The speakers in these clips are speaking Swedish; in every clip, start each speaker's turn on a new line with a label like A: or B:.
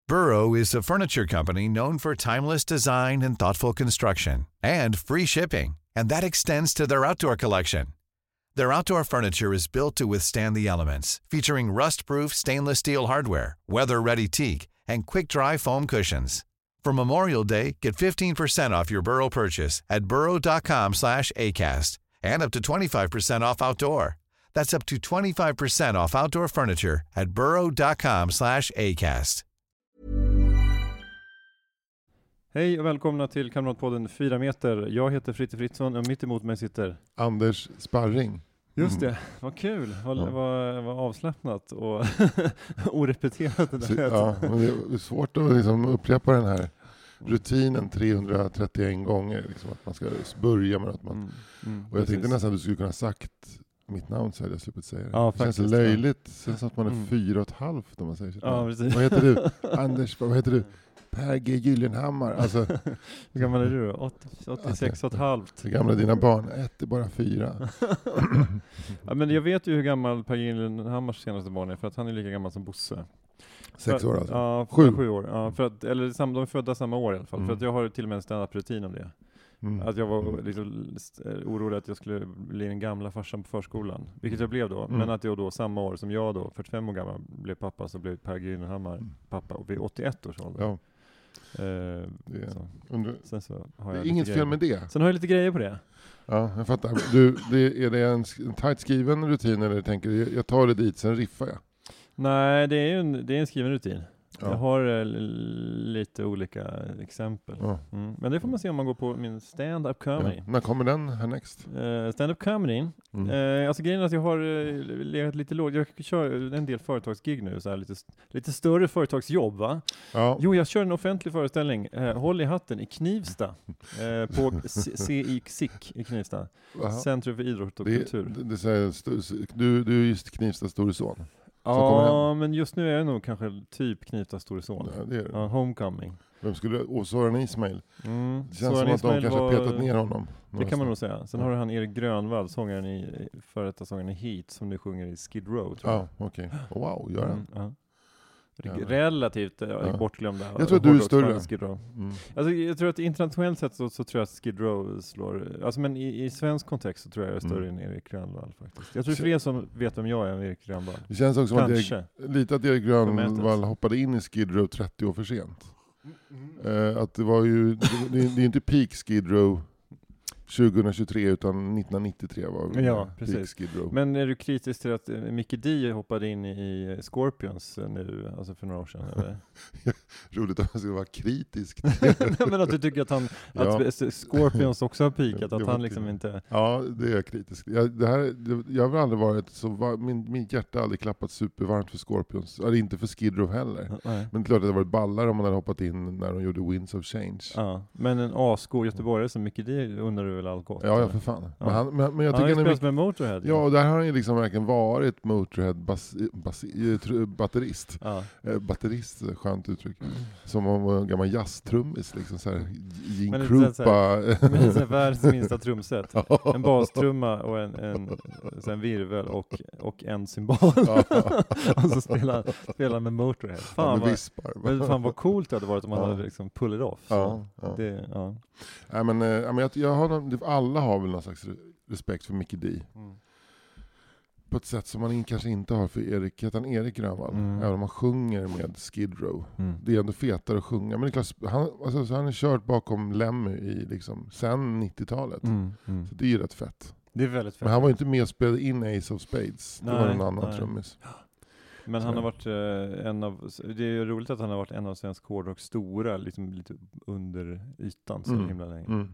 A: Burrow is a furniture company known for timeless design and thoughtful construction, and free shipping, and that extends to their outdoor collection. Their outdoor furniture is built to withstand the elements, featuring rust-proof stainless steel hardware, weather-ready teak, and quick-dry foam cushions. For Memorial Day, get 15% off your Burrow purchase at burrow.com/acast, and up to 25% off outdoor. That's up to 25% off outdoor furniture at burrow.com/acast.
B: Hej och välkomna till Kamratpodden 4 meter. Jag heter Fritte Fritzson och mitt emot mig sitter
C: Anders Sparring.
B: Just det, vad kul, vad avslappnat och orepeterat det där.
C: Ja, men det är svårt att liksom upprepa den här rutinen 331 gånger. Liksom att man ska börja med att man... och jag tänkte nästan att du skulle kunna ha sagt mitt namn så hade jag sluppit säga det.
B: Ja,
C: det känns löjligt. Det känns som att man är 4,5 när man säger så.
B: Ja, precis.
C: Vad heter du? Anders, vad heter du? Per G. Gyllenhammar. Alltså,
B: hur gammal är du då? 86,5.
C: Hur gamla är dina barn? 1 är bara 4.
B: Ja, men jag vet ju hur gammal Per G. Gyllenhammars senaste barn är, för att han är lika gammal som Bosse.
C: 6 år alltså?
B: Ja, 7 år. Ja, för att, eller de är födda samma år i alla fall. För att jag har till och med en stand-up-rutin om det. Att jag var liksom orolig att jag skulle bli den gamla farsan på förskolan. Vilket jag blev då. Men att jag då samma år som jag då, 45 år gammal, blev pappa, så blev Per G. Gyllenhammar pappa. Och vid 81 års ålder.
C: Ja.
B: Sen så har
C: det
B: jag
C: är inget fel med det.
B: Sen har jag lite grejer på det.
C: Ja, jag fattar. Är det en tajt skriven rutin eller tänker du, jag tar det dit, sen riffar jag?
B: Nej, det är en skriven rutin.
C: Ja.
B: Jag har lite olika exempel.
C: Ja.
B: Men det får man se om man går på min stand-up comedy.
C: Ja. När kommer den härnäxt?
B: Stand-up comedy. Alltså grejen är att jag har legat lite lågt. Jag kör en del företagsgig nu. Så här, lite större företagsjobb, va?
C: Ja.
B: Jo, jag kör en offentlig föreställning. Håll i hatten i Knivsta. På CIC i Knivsta.
C: Aha.
B: Centrum för idrott och kultur.
C: Du är just Knivsta store son.
B: Ja, men just nu är jag nog kanske typ Knivsta store son.
C: Ja, det är det.
B: Ja, homecoming.
C: Vem skulle... Soran Ismail. Det känns
B: Soran
C: som att
B: Ismail
C: de kanske petat ner honom.
B: Det kan man nog säga. Sen har du han Erik Grönvall, sångaren i Heat, som nu sjunger i Skid Row, tror jag.
C: Ja, okej. Wow, gör han.
B: Ja. Relativt bortglömda.
C: Jag tror att du är större.
B: Skid Row. Alltså, jag tror att internationellt sett så tror jag att Skid Row slår... Alltså, men i svensk kontext så tror jag är större än Erik Grönvall faktiskt. Jag tror för er som vet vem jag är än Erik Grönvall.
C: Det känns också som att Erik Grönvall hoppade in i Skid Row 30 år för sent. Att det var ju... det är inte peak Skid Row 2023 utan 1993 var
B: precis.
C: Skid Row. Men
B: är du kritisk till att Mickey D hoppade in i Scorpions nu, alltså för några år sedan? Eller?
C: Roligt att man ska vara kritisk.
B: Men att du tycker att Scorpions också har peakat, att han liksom inte...
C: Ja, det är jag kritisk. Jag har väl aldrig varit så... Mitt hjärta har aldrig klappat supervarmt för Scorpions. Eller inte för Skid Row heller.
B: Nej.
C: Men klart att det var ballare om man hade hoppat in när de gjorde Winds of Change.
B: Ja, men en asgod göteborgare som Mickey D undrar du väl allt gott?
C: Ja, för fan.
B: Ja.
C: Men jag
B: tycker
C: han har
B: spelat med Motorhead.
C: Ja, och där har han ju liksom verkligen varit Motorhead batterist.
B: Ja.
C: Batterist, skönt uttryck. Som om en gammal jazztrummis, liksom så här Gene
B: Krupa. Men världens minsta trumset. En bastrumma och en virvel och en cymbal. Och så spelar med Motorhead. Fan vad coolt det hade varit om man hade liksom pull it off.
C: Nej, men jag har, alla har väl någon slags respekt för Mickey D. På ett sätt som man kanske inte har för Erik Grönvall. Även om man sjunger med Skid Row. Det är ändå fetare att sjunga. Men det är klart, han har kört bakom Lemmy i liksom, sen 90-talet. Så det är ju rätt fett.
B: Det är väldigt fett.
C: Men han var ju inte med och spelade in Ace of Spades. Det var en annan trummis.
B: Men han har varit det är ju roligt att han har varit en av svensk hårdrock stora, liksom lite under ytan så himla länge.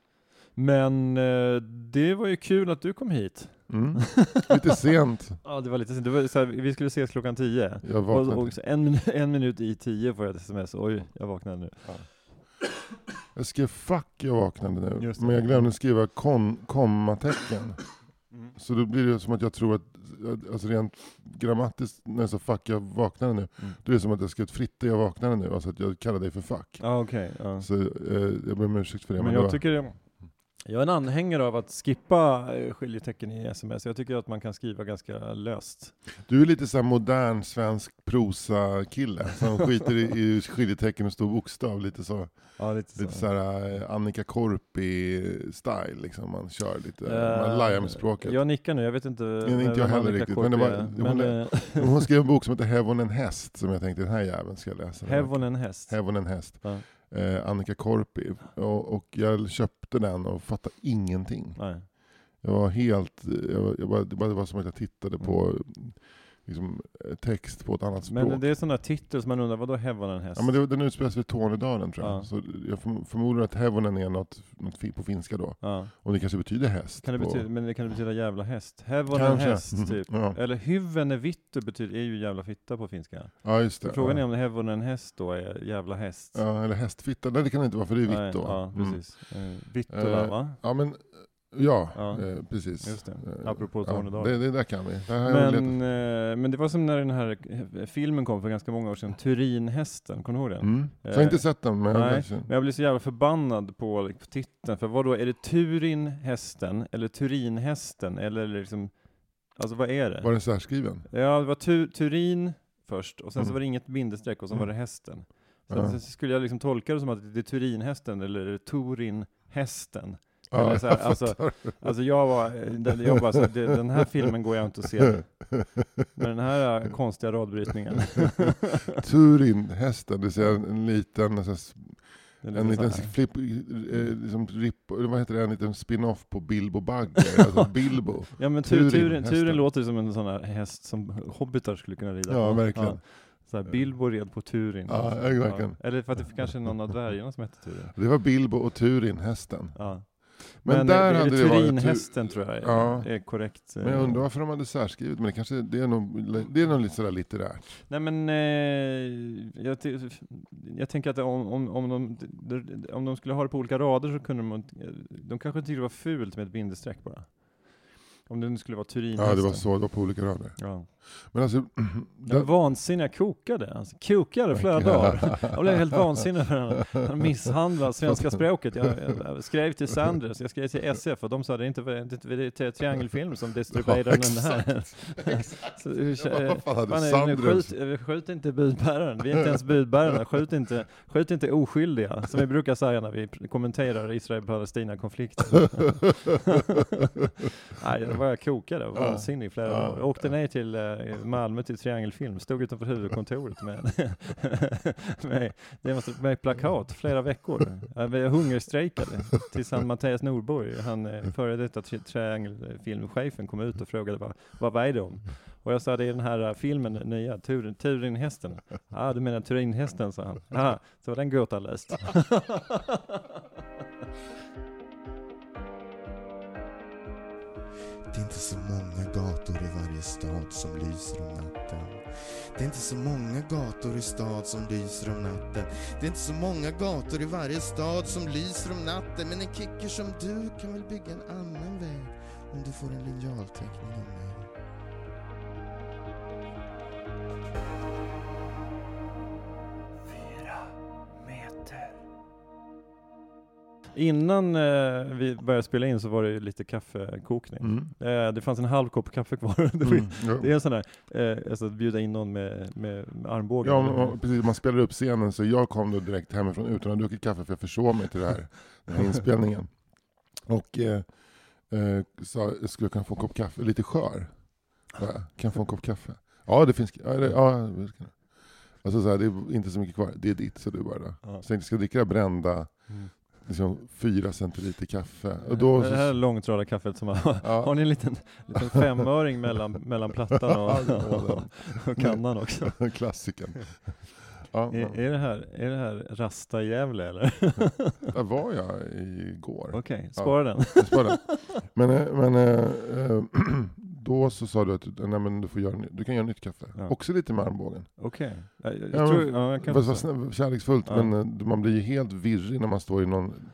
B: Men det var ju kul att du kom hit.
C: Lite sent.
B: Ja, det var lite sent. Det var så här, vi skulle ses klockan 10. Och en minut i 10 får jag ett sms. Oj, jag vaknade nu. Ja.
C: Jag skrev jag vaknade nu. Men jag glömde skriva kommatecken. Så då blir det som att jag tror att, alltså rent grammatiskt, när jag sa jag vaknade nu, då är det som att jag skrev Fritte, jag vaknade nu. Alltså att jag kallar dig för fuck.
B: Okej.
C: Så jag ber om ursäkt för det.
B: Men jag tycker Jag är en anhängare av att skippa skiljetecken i sms. Jag tycker att man kan skriva ganska löst.
C: Du är lite så här modern svensk prosa-kille som skiter i skiljetecken och stor bokstav. Lite så,
B: ja, lite
C: så här Annika Korpi-style. Liksom. Man kör lite, man lajar med språket.
B: Jag nickar nu, jag vet inte.
C: Inte jag heller riktigt. Men hon skrev en bok som heter Hävon en häst, som jag tänkte den här jäveln ska jag läsa.
B: Hävon en häst?
C: Hävon en häst.
B: Ja.
C: Annika Korpi. Och jag köpte den och fattade ingenting.
B: Nej.
C: Jag var helt... det var som att jag tittade på liksom, text på ett annat språk.
B: Men det är sådana titlar som man undrar, vadå Hävon en häst?
C: Ja, men den utspelas vid Tornedalen, tror jag.
B: Ja.
C: Så jag förmodar att Hävonen är något på finska då.
B: Ja.
C: Och det kanske betyder häst.
B: Men det kan betyda jävla häst. Hävon en häst, typ.
C: Ja.
B: Eller hyvven är vittu är ju jävla fitta på finska.
C: Ja, just det.
B: Så frågan är om hävon en häst då är jävla häst.
C: Ja, eller hästfitta. Nej, det kan det inte vara, för det är vitt då.
B: Ja, precis. Vittula, va?
C: Ja, men... precis.
B: Just det. Apropå Tornedalen.
C: Det där kan vi.
B: Men det var som när den här filmen kom för ganska många år sedan. Turinhästen, kommer du ihåg den?
C: Jag har inte sett den, men
B: jag blir så jävla förbannad på titeln. För vad då? Är det Turinhästen eller Turinhästen? Eller liksom, alltså vad är det?
C: Var den särskriven?
B: Ja, det var Turin först. Och sen så var det inget bindestreck och sen var det hästen. Sen skulle jag liksom tolka det som att det är Turinhästen eller är det Turinhästen.
C: Ja,
B: så här, alltså jag bara så, den här filmen går jag inte att se med den här konstiga radbrytningen.
C: Turin-hästen, det är en liten flip, liksom vad heter det, en liten spin-off på Bilbo Bagger, alltså Bilbo.
B: Ja, men Turin låter som en sån här häst som hobbitar skulle kunna rida på.
C: Ja, verkligen.
B: Ja. Så här, Bilbo red på Turin.
C: Ja, verkligen.
B: Ja. Eller för att det kanske är någon av dvärgarna som heter Turin.
C: Det var Bilbo och Turin-hästen.
B: Ja.
C: Men där
B: hade
C: det
B: Turinhästen tror jag är korrekt.
C: Men jag undrar varför de hade särskrivit, men det är nog lite sådär litterärt.
B: Nej, men jag tänker att om de skulle ha det på olika rader så kunde de kanske tyckte det var fult med ett bindestreck bara. Om det skulle vara Turinhästen.
C: Ja, det var på olika rader.
B: Ja.
C: Men alltså...
B: Jag var vansinnig, jag kokade. Alltså, kokade flera dagar. Jag blev helt vansinnig för han misshandlade svenska språket. Jag skrev till Sanders, jag skrev till SF och de sa det är inte Triangelfilm som distribuerar den här. Skjut inte budbäraren. Vi är inte ens budbärarna. Skjut inte oskyldiga, som vi brukar säga när vi kommenterar Israel-Palestina-konflikten. Nej, det var jag kokade. Jag var vansinnig flera dagar. Jag åkte ner till Malmö till Triangelfilm, stod utanför huvudkontoret med plakat flera veckor. Jag hungerstrejkade tills Mattias Norborg, han före detta Triangelfilmchefen, kom ut och frågade vad är det om? Och jag sa, det är den här filmen, nya Turinhästen. Ja, du menar Turinhästen, sa han. Ja, så var den gåta läst.
D: Det är inte så många gator i varje stad som lyser om natten. Det är inte så många gator i stad som lyser om natten. Det är inte så många gator i varje stad som lyser om natten. Men en kicker som du kan väl bygga en annan väg om du får en linjalteckning av mig.
B: Innan vi började spela in så var det ju lite kaffekokning. Det fanns en halv kopp kaffe kvar. Det är en sån där, alltså att bjuda in någon med armbågen.
C: Ja, precis. Man spelar upp scenen, så jag kom då direkt hemifrån utan att druckit kaffe, för jag försov mig till den här inspelningen. Och sa, jag skulle kunna få en kopp kaffe, lite skör. Ja, kan jag få en kopp kaffe? Ja, det finns. Alltså så här, det är inte så mycket kvar. Det är ditt, så du bara då. Ja. Så jag ska dricka det brända. Liksom 4 centiliter kaffe. Och då,
B: det här är långtradarkaffet som har ni en liten 5-öring mellan plattan och kannan också.
C: Klassiken.
B: Är det här Rasta i Gävle eller?
C: Där var jag igår.
B: Okej, spara den.
C: Spara den. Men då så sa du att du kan göra nytt kaffe. Ja. Också lite med armbågen.
B: Okej.
C: Jag kan kärleksfullt, men man blir ju helt virrig när man står i någon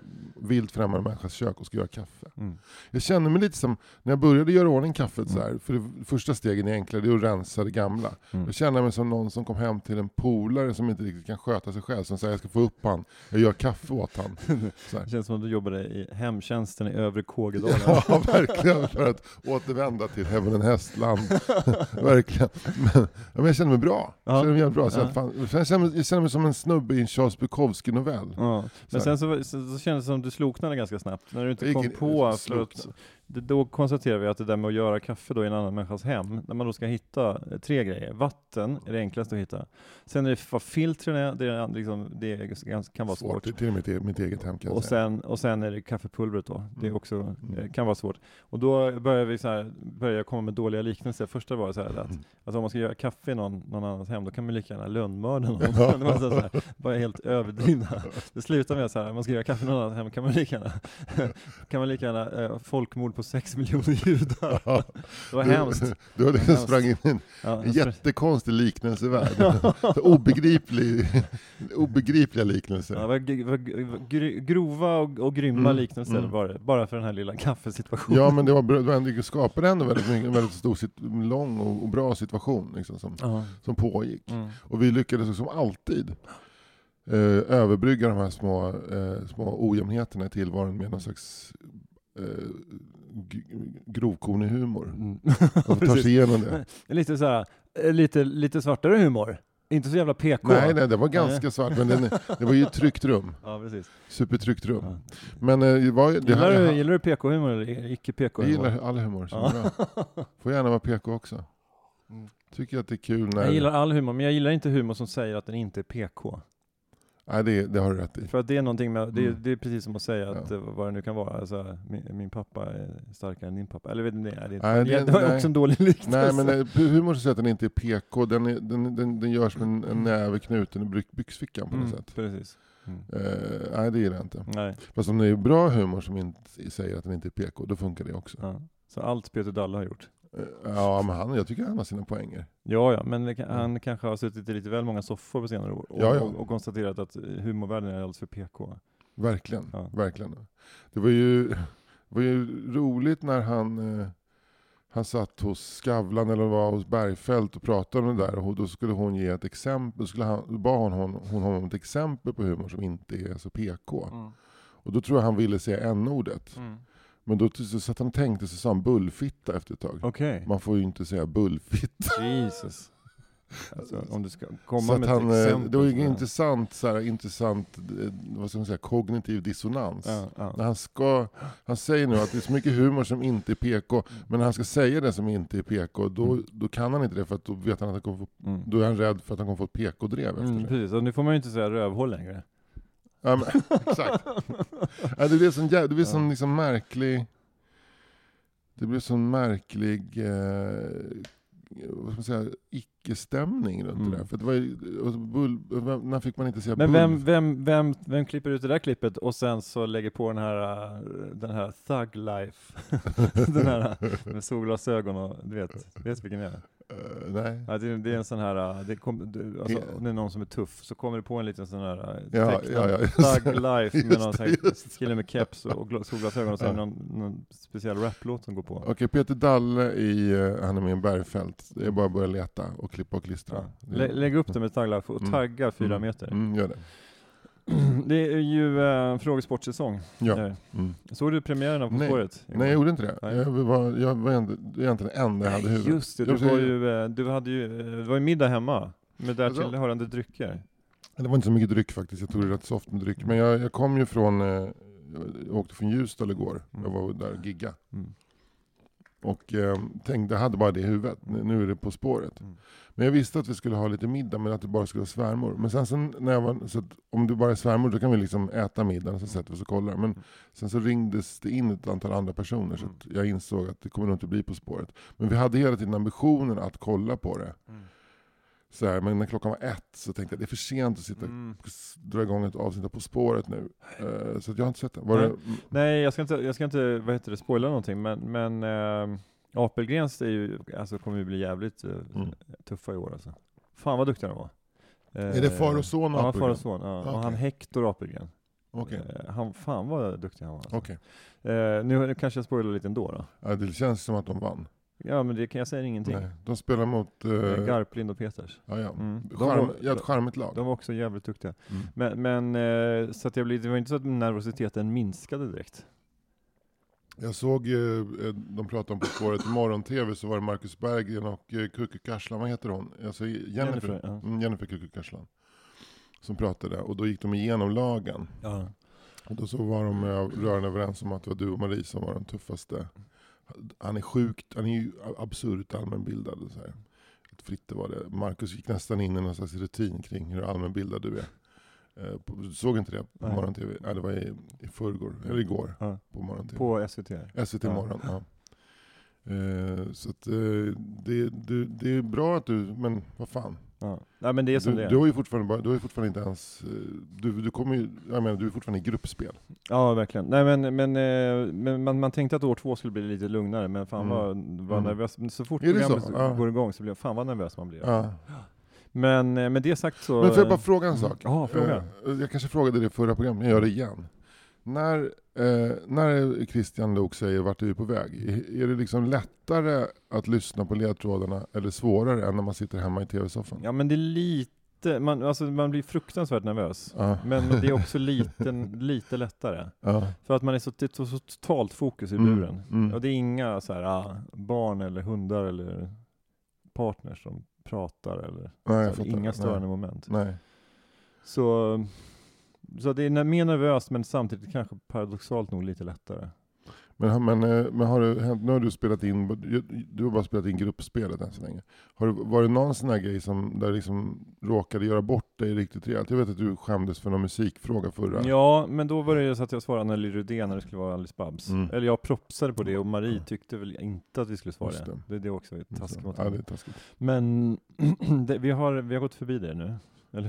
C: vilt främmande människas kök och ska göra kaffe. Jag känner mig lite som, när jag började göra ordning kaffet så här, för det första stegen är enklare, det är att rensa det gamla. Jag känner mig som någon som kom hem till en polare som inte riktigt kan sköta sig själv, som säger jag ska få upp han, jag gör kaffe åt han.
B: Det känns som att du jobbade i hemtjänsten i övre Kågedalen.
C: Ja, verkligen, för att återvända till Heaven and Hästland. Verkligen. Men jag känner mig bra. Jag känner mig jävligt bra. Jag känner mig som en snubbe i en Charles Bukowski-novell.
B: Ja. Men sen så kändes det som du sloknade ganska snabbt. När du inte kom på... Då konstaterar vi att det där med att göra kaffe då i en annan människas hem, när man då ska hitta 3 grejer. Vatten är det enklaste att hitta. Sen är det vad filtren är, kan vara svårt.
C: Till mitt eget hem kan jag
B: säga. Och sen är det kaffepulvret då. Det är också, kan vara svårt. Och då börjar jag komma med dåliga liknelser. Första var så här att om man ska göra kaffe i någon annans hem, då kan man lika gärna lönnmörda någon. Bara helt överdrivna. Det slutar med så här, man ska göra kaffe i någon annans hem, kan man lika gärna folkmord på 6 miljoner judar. Ja. Det var hemskt.
C: Du hade sprang in i en jättekonstig liknelsevärld. Obegripliga liknelser.
B: Ja, grova och grymma liknelser var det. Bara för den här lilla kaffesituationen.
C: Ja, men det skapade ändå en väldigt stor, lång och bra situation liksom, som pågick. Och vi lyckades som alltid överbrygga de här små ojämnheterna i tillvaron med någon slags grovkornig humor. Och tar sig igenom det.
B: Lite så här, lite svartare humor. Inte så jävla PK.
C: Nej, det var ganska svart, men det var ju ett tryggt rum.
B: Ja, precis.
C: Supertryggt rum.
B: Ja.
C: Men
B: gillar du PK-humor eller icke PK-humor?
C: Jag gillar all humor som är bra. Får gärna vara PK också. Tycker att det är kul när...
B: Jag gillar all humor, men jag gillar inte humor som säger att den inte är PK.
C: Nej, det har du rätt i.
B: För att det är någonting med, det är precis som att säga att vad det nu kan vara. Alltså, min pappa är starkare än din pappa. Eller vet ni, det var också en dålig liknelse.
C: Nej, men humor som säger att den inte är PK, den görs med en näve knuten i byxfickan på något sätt.
B: Precis.
C: Nej, det gillar jag inte.
B: Nej.
C: Fast om det är bra humor som inte säger att den inte är PK, då funkar det också.
B: Ja. Så allt Peter Dalle har gjort.
C: Ja, men jag tycker han har sina poänger.
B: Ja, men han kanske har suttit i lite väl många soffor på senare år och konstaterat att humorvärlden är alldeles för PK.
C: Verkligen, verkligen. Det var ju roligt när han satt hos Skavlan eller var hos Bergfeldt och pratade om det där, och då skulle hon ge ett exempel, bad hon om ett exempel på humor som inte är så PK. Och då tror jag han ville säga n-ordet. Men då satt han och tänkte, så sa han bullfitta efter ett tag.
B: Okay.
C: Man får ju inte säga bullfitta.
B: Jesus. Alltså, om du ska komma med ett exempel.
C: Det var ju intressant vad ska man säga, kognitiv dissonans. När han säger nu att det är så mycket humor som inte är PK, men när han ska säga det som inte är PK, då kan han inte det, för att då vet han att då är han rädd för att han kommer få ett PK-drev efter det.
B: Precis, och nu får man ju inte säga rövhål längre.
C: Ja, men, exakt. Ja, det blir sån liksom märklig. Det blir sån märklig vad ska man säga, icke-stämning runt det där. För det var när fick man inte säga bull.
B: Men vem klipper ut det där klippet och sen så lägger på den här Thug Life. Den här med solglasögon och du vet vilken det är?
C: Nej.
B: Ja, det är en sån här om det är någon som är tuff så kommer det på en liten sån här Thug Life med någon kille med keps och solglasögon och så är det någon speciell raplåt som går på.
C: Okej, Peter Dalle han är med i Bergfeldt. Det är bara att börja leta och klippa och klistra.
B: Lägg upp det med Thug Life och tagga 4 meter.
C: Gör det.
B: Det är ju frågesportsäsong.
C: Ja.
B: Såg du premiären av På spåret?
C: Nej, jag gjorde inte det. Jag var egentligen den enda jag hade i huvudet.
B: Just det, det var ju middag hemma med därtill hörande drycker.
C: Det var inte så mycket dryck faktiskt. Jag tog det rätt soft med dryck. Men jag kom ju från jag åkte från Ljusdal igår. Jag var där och gigga. Och tänkte, jag hade bara det i huvudet. Nu är det På spåret. Men jag visste att vi skulle ha lite middag, men att det bara skulle vara svärmor. Men sen så att om det bara är svärmor, då kan vi liksom äta middagen, så sätter vi oss och kollar. Men sen så ringdes det in ett antal andra personer, så att jag insåg att det kommer nog inte bli På spåret. Men vi hade hela tiden ambitionen att kolla på det. Så här, men när klockan var 1 så tänkte jag det är för sent att sitta dra igång ett avsnitt På spåret nu. Så att jag har inte sett det.
B: Nej, jag ska inte spoila någonting, men Apelgrens är ju, alltså, kommer ju bli jävligt tuffa i år alltså. Fan vad duktiga de var.
C: Är det far och son?
B: Ja, far och son. Ja. Och han Hector Apelgren.
C: Okay.
B: Fan vad duktig han var. Alltså.
C: Okay.
B: Nu kanske jag spoilar lite ändå då.
C: Ja, det känns som att de vann.
B: Ja, men det kan jag säga ingenting.
C: Nej, de spelar mot...
B: Garplind och Peters.
C: Ja. Ett charmigt lag.
B: De var också jävligt duktiga. Men så att det var inte så att nervositeten minskade direkt.
C: Jag såg, de pratade om På spåret i morgon-tv, så var det Marcus Berggren och Kuku Karslan, vad heter hon? Alltså Jennifer Kuku Karslan som pratade, och då gick de igenom lagen. Ja. Och då så var de rörande överens om att det var du och Marie som var den tuffaste. Han är ju absurt allmänbildad. Så här. Fritte var det. Marcus gick nästan in i någon slags rutin kring hur allmänbildad du är. Såg inte det på morgon-tv? Nej, det var i förrgår, eller igår på morgon-tv.
B: På SVT?
C: SVT morgon, ja. Så att det är bra att du, men vad fan.
B: Ja. Nej, men det är som det är.
C: Du har ju fortfarande inte ens, du kommer ju, jag menar, du är fortfarande i gruppspel.
B: Ja, verkligen. Nej, men man tänkte att år 2 skulle bli lite lugnare, men fan var nervös. Så fort programmet går igång så blir jag fan vad nervös man blir. Ja. Men med det sagt så...
C: Men får jag bara fråga en sak?
B: Ja, fråga.
C: Jag kanske frågade det i förra programmet, jag gör det igen. När Christian Luuk säger vart är vi på väg, är det liksom lättare att lyssna på ledtrådarna eller svårare än när man sitter hemma i tv-soffan?
B: Ja, men det är lite, man blir fruktansvärt nervös. Men det är också lite lättare. För att man är så totalt fokus i buren. Och det är inga så här, barn eller hundar eller partners som pratar eller inga störande moment. Nej. Så det är mer nervöst, men samtidigt kanske paradoxalt nog lite lättare.
C: Men har det hänt, nu har du spelat in, du har bara spelat in gruppspelet än så länge. Var det någon sån här grej som där liksom råkade göra bort dig riktigt rejält? Jag vet att du skämdes för någon musikfråga förra.
B: Ja, men då var det så att jag svarade Nelly Rudén när det skulle vara Alice Babs. Eller jag propsade på det, och Marie tyckte väl inte att vi skulle svara det. Det är också taskigt mot.
C: Ja, det är taskigt.
B: Men vi har gått förbi det nu. Eller,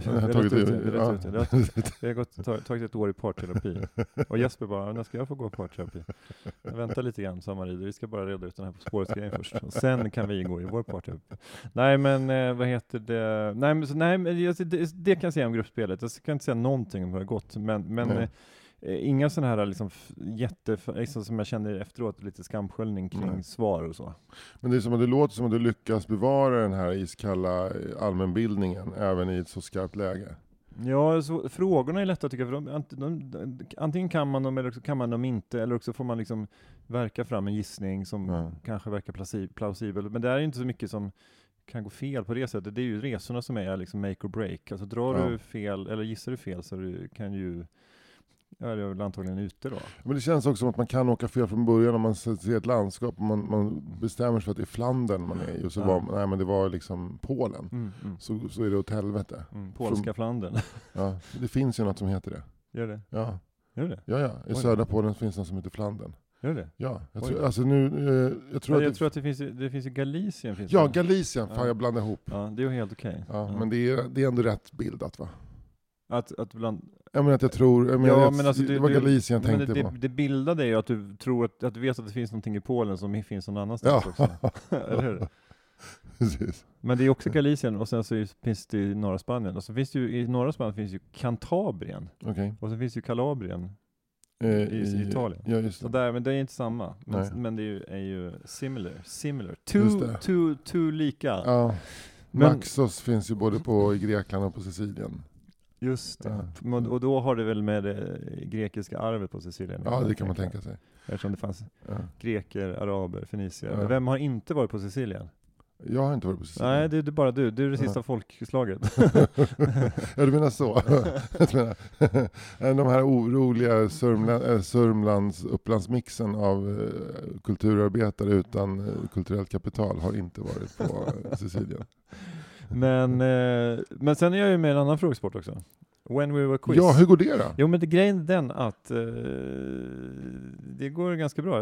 B: vi har tagit ett år i parterapi. Och Jesper bara, när ska jag få gå parterapi? Jag väntar lite grann, sa Marie. Vi ska bara reda ut den här På spåret-grejen först. Och sen kan vi gå i vår parterapi. Nej, men vad heter det? Det kan jag säga om gruppspelet. Jag kan inte säga någonting om hur det har gått. Men inga sådana här liksom som jag känner efteråt, lite skamsköljning kring svar och så. Men
C: det är som att det låter som att du lyckas bevara den här iskalla allmänbildningen även i ett så skarpt läge.
B: Ja, så frågorna är lätta tycker jag, för antingen kan man dem eller också kan man dem inte, eller också får man liksom verka fram en gissning som kanske verkar plausibel. Men det är inte så mycket som kan gå fel på det sättet. Det är ju resorna som är liksom make or break. Alltså drar du fel eller gissar du fel så du kan ju... Ja, det är väl antagligen ute då. Men
C: det känns också som att man kan åka fel från början om man ser ett landskap och man bestämmer sig för att det är Flandern man är i, och så men det var liksom Polen. Så är det åt helvete.
B: Polska Flandern.
C: Ja, det finns ju något som heter det.
B: Gör det?
C: Ja.
B: Gör det?
C: Ja. I södra Polen finns något som heter Flandern.
B: Gör det?
C: Ja, jag tror
B: att det finns ju Galicien.
C: Galicien. Fan, jag blandar ihop.
B: Ja, det är ju helt okej.
C: Ja, men det är ändå rätt bildat, va?
B: Att bland...
C: Jag menar att jag tror... det var Galicien jag tänkte på.
B: Det bildade är ju att du tror att du vet att det finns någonting i Polen som finns någon annanstans också. Eller hur?
C: Precis.
B: Men det är också Galicien, och sen så finns det i norra Spanien. Och så finns det ju, i norra Spanien finns ju Cantabrien.
C: Okay.
B: Och så finns ju Kalabrien i Italien.
C: Ja, just det.
B: Så men det är inte samma. Men det är ju similar. Too lika.
C: Ja. Naxos finns ju både i Grekland och på Sicilien.
B: Just det. Ja. Och då har det väl med det grekiska arvet på Sicilien.
C: Ja, det kan man tänka sig.
B: Eftersom det fanns greker, araber, fenicier. Ja. Men vem har inte varit på Sicilien?
C: Jag har inte varit på Sicilien.
B: Nej, det är bara du. Du är det sista folkslaget.
C: Ja, du menar så. De här oroliga Sörmlands-Upplandsmixen av kulturarbetare utan kulturellt kapital har inte varit på Sicilien.
B: Men sen är jag ju med en annan frågesport också. When We Were Quiz.
C: Ja, hur går det då?
B: Jo, men grejen är den att det går ganska bra.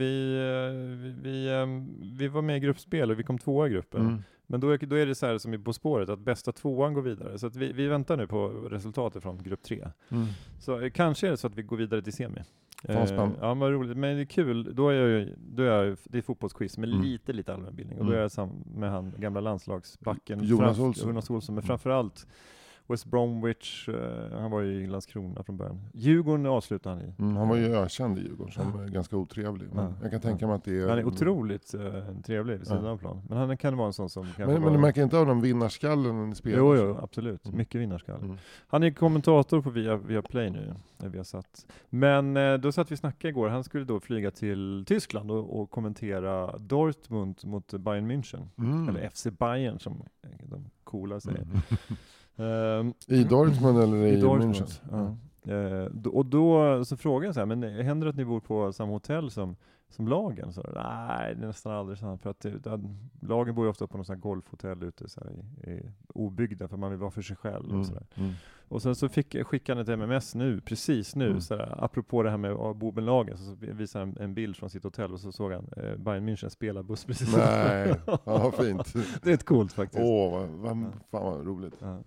B: Vi var med i gruppspel och vi kom 2 i gruppen. Men då är det så här som är På spåret, att bästa 2:an går vidare. Så att vi väntar nu på resultatet från grupp 3. Så kanske är det så att vi går vidare till semi. Ja, men roligt. Men det är kul. Då är det är fotbollsquiz med lite allmänbildning. Och då är jag med han gamla landslagsbacken
C: Jonas Olsson.
B: Men framförallt West Bromwich, han var ju i Landskrona från början. Djurgården avslutade han i.
C: Han var ju ökänd i Djurgården som är ganska otrevlig. Men jag kan tänka mig att det är...
B: Han är otroligt trevlig vid sidan av plan. Men han kan vara en sån som...
C: Men du märker inte av de vinnarskallen i spelet?
B: Jo, absolut. Mycket vinnarskall. Han är kommentator på via Play nu. Vi har satt. Men då satt vi och snackade igår. Han skulle då flyga till Tyskland och kommentera Dortmund mot Bayern München. Eller FC Bayern som de coola säger.
C: I Dortmund eller i München?
B: Ja. Och då så frågade jag så här, men händer det att ni bor på samma hotell som lagen? Så, nej, det är nästan aldrig sant. För att lagen bor ju ofta på någon sån här golfhotell ute så här, i obyggda, för man vill vara för sig själv. Och, så där. Och sen så skickade han ett MMS precis nu, så där, apropå det här med Bobenlagen, så visade han en bild från sitt hotell och så såg han Bayern München spela buss precis.
C: Nej, vad fint.
B: Det är ett coolt faktiskt.
C: Fan vad roligt. Ja.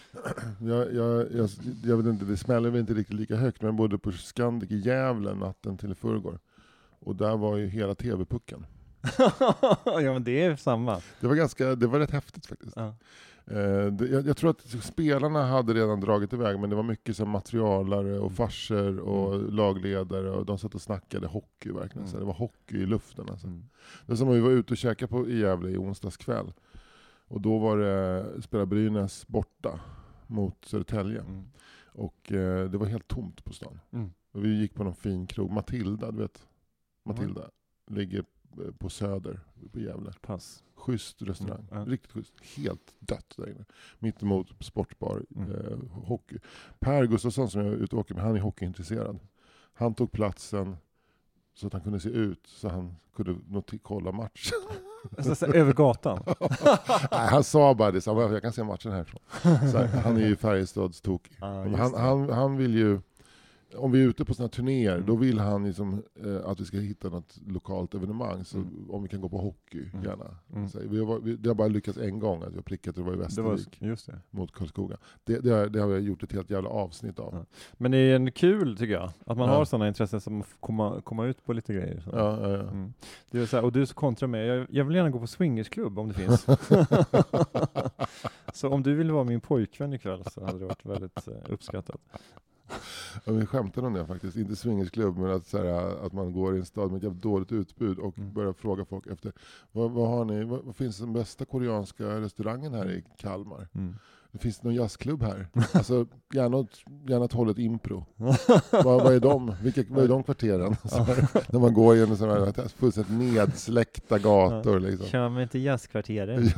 C: Jag vet inte, det smäller väl inte riktigt lika högt, men jag bodde på Scandic i Gävle natten till förrgår. Och där var ju hela TV-pucken.
B: Ja, men det är samma.
C: Det var rätt häftigt faktiskt. Ja. Jag tror att spelarna hade redan dragit iväg, men det var mycket som materialare och farser och lagledare, och de satt och snackade hockey verkligen. Så det var hockey i luften alltså. Det är som om vi var ute och käkade på i Gävle i onsdags kväll. Och då var det spelade Brynäs borta mot Södertälje. Och det var helt tomt på stan. Och vi gick på någon fin krog. Matilda, du vet. Matilda ligger på Söder på Gävle.
B: Pass.
C: Schysst restaurang. Riktigt schysst. Helt dött där inne. Mitt emot sportbar hockey. Per Gustafsson som jag är ute och åker med, han är hockeyintresserad. Han tog platsen så att han kunde se ut, så han kunde kolla matchen.
B: Så över gatan?
C: Nej, han sa bara det. Så jag kan se matchen härifrån. Så han är ju Färjestads tokig. Han vill ju, om vi är ute på såna turnéer, då vill han liksom, att vi ska hitta något lokalt evenemang. Så om vi kan gå på hockey, gärna. Så det har bara lyckats en gång att jag prickat, det var i Västervik mot Karlskoga. Det har jag gjort ett helt jävla avsnitt av.
B: Men det är kul tycker jag, att man har sådana intressen som komma ut på lite grejer. Så. Det är så här, och du så kontra mig, jag vill gärna gå på swingersklubb om det finns. Så om du vill vara min pojkvän ikväll så hade det varit väldigt uppskattat.
C: Ja, vi skämtade om det faktiskt, inte swingersklubb, men att man går i en stad med ett jävligt dåligt utbud och börjar fråga folk efter vad finns den bästa koreanska restaurangen här i Kalmar? Det finns någon jazzklubb här. Alltså gärna ett hållet impro. Vad är de? Vad är de kvarteren? När man går genom sådana här fullständigt nedsläckta gator. Liksom.
B: Kör man inte jazzkvarteren?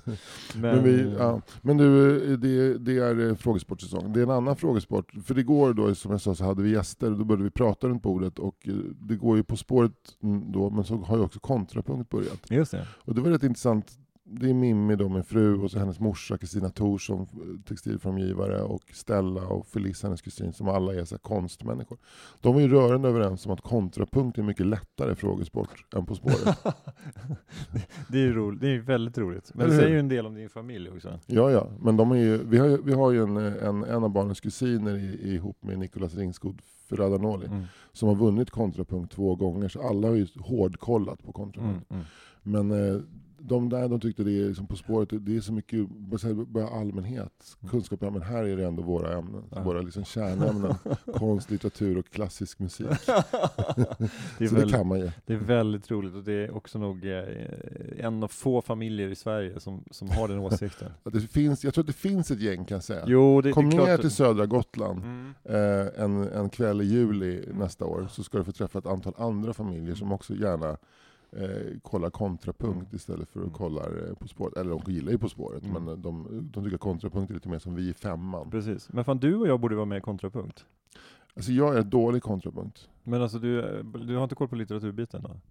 C: Men du, det är frågesportsäsong. Det är en annan frågesport. För det går då, som jag sa, så hade vi gäster och då började vi prata runt bordet. Och det går ju På spåret då, men så har ju också Kontrapunkt börjat.
B: Just det.
C: Och det var rätt intressant. Det är Mimmi då, min fru, och så hennes morsa Kristina Thorsson, textilformgivare, och Stella och Felice, hennes kusin, som alla är så här konstmänniskor. De var ju rörande överens om att Kontrapunkt är mycket lättare frågesport än På spåret.
B: Det är roligt, det är väldigt roligt. Men det säger ju en del om din familj också.
C: Ja, men de är ju, vi har ju en av barnens kusiner ihop med Nicolas Ringskog Ferradanoli, som har vunnit Kontrapunkt 2 gånger, så alla har ju hårdkollat på Kontrapunkt. Men de tyckte det är liksom På spåret, det är så mycket bara allmänhet, kunskap, men här är det ändå våra ämnen, våra liksom kärnämnen, konst, litteratur och klassisk musik. Det kan man ju.
B: Det är väldigt roligt, och det är också nog en av få familjer i Sverige som har den åsikten.
C: Jag tror att det finns ett gäng, kan jag säga.
B: Kom
C: ner till södra Gotland en kväll i juli nästa år, så ska du få träffa ett antal andra familjer som också gärna kolla Kontrapunkt istället för att kolla På spåret. Eller de gillar ju På spåret, men de tycker att Kontrapunkt är lite mer som vi i femman.
B: Precis. Men fan, du och jag borde vara med i Kontrapunkt.
C: Alltså jag är dålig Kontrapunkt.
B: Men alltså du har inte koll på litteraturbiten då?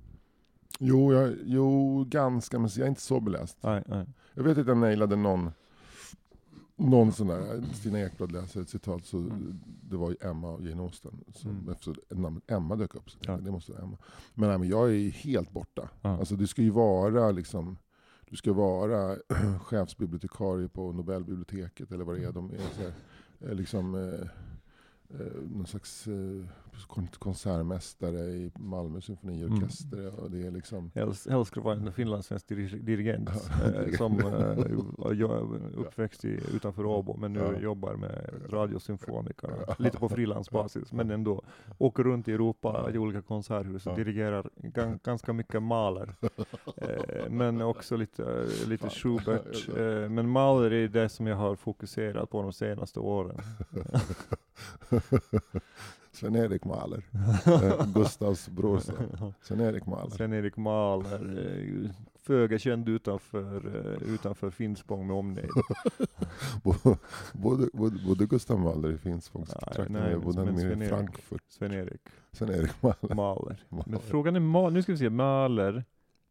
C: Jo, ganska, men jag är inte så beläst.
B: Nej.
C: Jag vet att jag nailade någon sån där, Stina Ekblad läser ett citat, så det var ju Emma och Jane Austen, efter namnet Emma dök upp, så det måste vara Emma. Men jag är helt borta. Alltså det ska ju vara liksom, du ska vara chefsbibliotekarie på Nobelbiblioteket eller vad det är, de är så här, liksom någon slags konsertmästare i Malmö symfoniorkester. Och det är liksom...
B: Helst skulle vara en finlandssvensk dirigent som uppväxt utanför Åbo, men nu jobbar med radiosymfoniker. Lite på frilansbasis, men ändå åker runt i Europa i olika konserthus och dirigerar ganska mycket Mahler. Men också lite Schubert. Men Mahler är det som jag har fokuserat på de senaste åren.
C: Sven-Erik Mahler. Gustavs brorsa. Sven-Erik Mahler.
B: Föga känd utanför Finspång med omnejd.
C: Bodde Gustav Mahler i Finspång?
B: Nej,
C: bodde han i Frankfurt?
B: Sven-Erik
C: Mahler.
B: Men frågan är nu ska vi se, Mahler.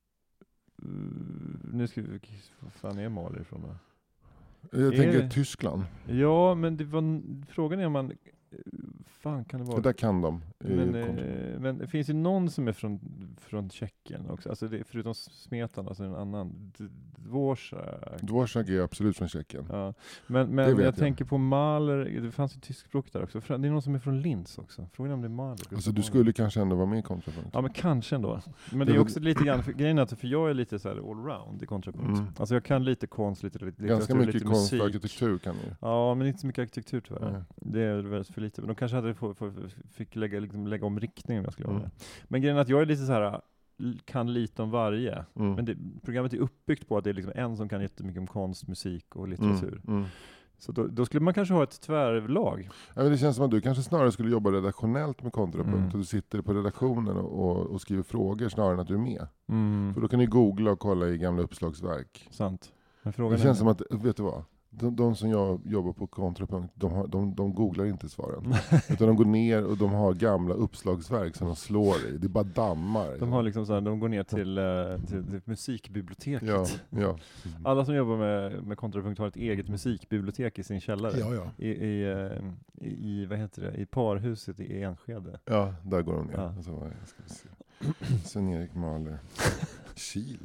B: Vad fan är Mahler ifrån då?
C: Jag tänker Tyskland.
B: Ja, men frågan är om man... Fan kan det vara?
C: Det där kan de.
B: Men det finns ju någon som är från Tjeckien också. Alltså förutom Smetan, alltså en annan. Dvořák
C: är absolut från Tjeckien.
B: Ja. Men jag tänker på Mahler. Det fanns ju tyskspråk där också. Det är någon som är från Linz också. Frågan om det är Mahler.
C: Alltså du skulle kanske ändå vara med i kontrapunkt.
B: Ja, men kanske ändå. Men det är också lite grann, grejen för jag är lite så här allround i kontrapunkt. Alltså jag kan lite konst, lite
C: ganska mycket
B: lite
C: konst
B: musik.
C: Och arkitektur kan du.
B: Ja, men inte så mycket arkitektur tyvärr. Det är väldigt för lite. Men de kanske hade fick lägga om riktningen om jag skulle vara med. Men grejen är att jag är lite så här, kan lite om varje. Men programmet är uppbyggt på att det är liksom en som kan jättemycket om konst, musik och litteratur. Så då skulle man kanske ha ett tvärlag.
C: Ja, men det känns som att du kanske snarare skulle jobba redaktionellt med kontrapunkt. Och du sitter på redaktionen och skriver frågor snarare än att du är med. För då kan ni googla och kolla i gamla uppslagsverk.
B: Sant. Men frågan
C: det känns som att, vet du vad? De som jag jobbar på kontrapunkt, de googlar inte svaren. Utan de går ner och de har gamla uppslagsverk som de slår i. Det är bara dammar.
B: De har liksom så här, de går ner till musikbiblioteket.
C: Ja.
B: Alla som jobbar med kontrapunkt har ett eget musikbibliotek i sin källare. I vad heter det? I parhuset i Enskede.
C: Ja, där går de ner. Ja. Så ska vi se. Sven-Erik Mahler. Kil.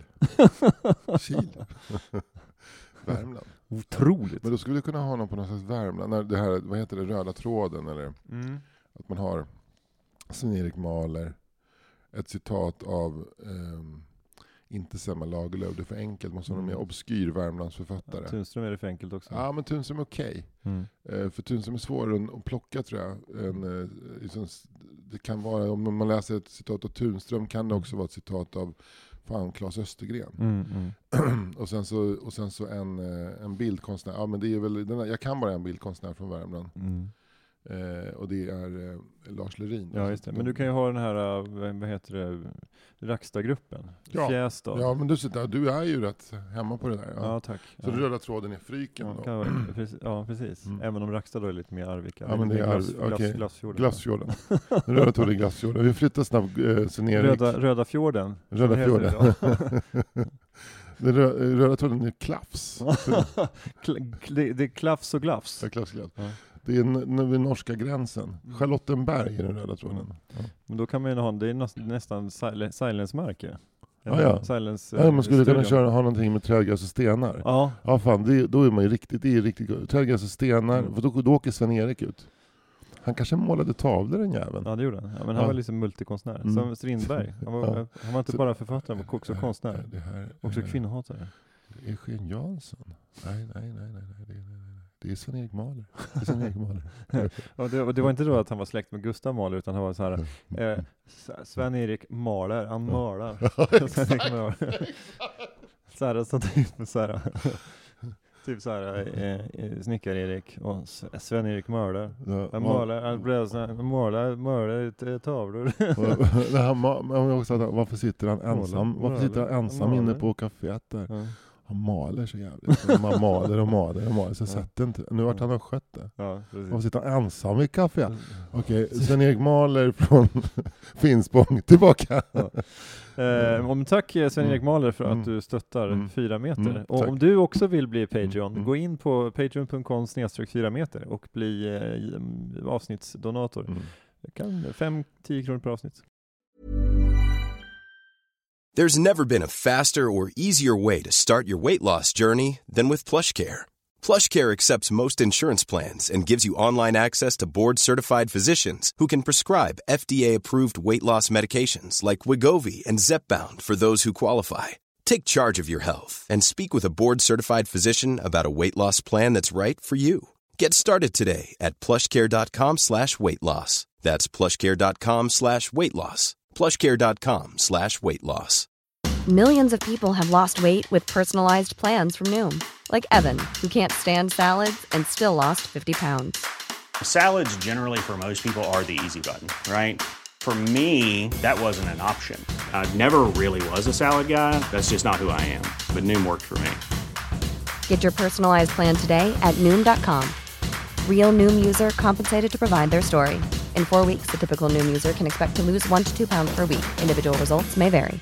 C: Värmland.
B: Otroligt.
C: Men då skulle vi kunna ha någon på någon slags Värmland. När det här, vad heter det, röda tråden eller? Att man har Sven-Erik Mahler, ett citat av inte Selma Lagerlöf, det är för enkelt, måste vara en mer obskyr Värmlandsförfattare.
B: Ja, Tunström är det för enkelt också.
C: Ja, men Tunström är okej. För Tunström är svårare att plocka, tror jag. Det kan vara, om man läser ett citat av Tunström kan det också vara ett citat av Claes Östergren. Och sen så en bildkonstnär. Ja, men det är väl jag kan bara en bildkonstnär från Värmland. Och det är Lars Lerin.
B: Ja, just det. Men du kan ju ha den här, vad heter det, Rackstad-gruppen. Fjästad.
C: Ja, men du är ju rätt hemma på det där.
B: Ja, tack.
C: Så den röda tråden är Fryken då.
B: Ja, precis. Även om Rackstad då är lite mer Arvika.
C: Ja, men det är
B: Glassfjorden.
C: Glassfjorden. Den röda tråden är Glassfjorden. Vi flyttar snabbt Sven-Erik.
B: Röda fjorden.
C: Röda fjorden. Den röda tråden är Klafs.
B: Det är Klafs och Glafs.
C: Ja, Klafs. Det är vid norska gränsen. Charlottenberg är den röda tråden.
B: Men då kan man ju ha, det är nästan silence-märke.
C: Silence, man skulle kunna ha någonting med trädgräs och stenar. Ja, fan, då är man ju riktigt trädgräs och stenar. För då åker Sven-Erik ut. Han kanske målade tavlor, den jäveln.
B: Ja, det gjorde han. Ja, men han var liksom multikonstnär. Som Strindberg. Han var inte bara författare, han var också konstnär. Också kvinnohatare.
C: Det är Eugen Jansson. Nej. Det är Sven-Erik Mahler.
B: Det var inte då att han var släkt med Gustav Mahler, utan han var så här Sven-Erik Mahler, han malar. Typ så här Snickar-Erik och Sven-Erik Mahler. Han målar tavlor.
C: Varför sitter han ensam inne på kaféet där? Han maler så jävligt. Man maler. Så sett inte. Nu vart han har skött det.
B: Ja,
C: och sitter han ensam i kafé. Okej, Sven-Erik Mahler från Finspång tillbaka.
B: Tack Sven-Erik Mahler för att du stöttar 4 meter. Och om du också vill bli Patreon, gå in på patreon.com/4 meter och bli avsnittsdonator. Kan 5-10 kronor per avsnitt.
E: There's never been a faster or easier way to start your weight loss journey than with PlushCare. PlushCare accepts most insurance plans and gives you online access to board-certified physicians who can prescribe FDA-approved weight loss medications like Wegovy and Zepbound for those who qualify. Take charge of your health and speak with a board-certified physician about a weight loss plan that's right for you. Get started today at plushcare.com/weightloss. That's plushcare.com/weightloss. plushcare.com/weightloss.
F: Millions of people have lost weight with personalized plans from Noom. Like Evan, who can't stand salads and still lost 50 pounds.
G: Salads generally for most people are the easy button, right? For me, that wasn't an option. I never really was a salad guy. That's just not who I am. But Noom worked for me.
F: Get your personalized plan today at Noom.com. Real Noom user compensated to provide their story. In 4 weeks, the typical Noom user can expect to lose 1 to 2 pounds per week. Individual results may vary.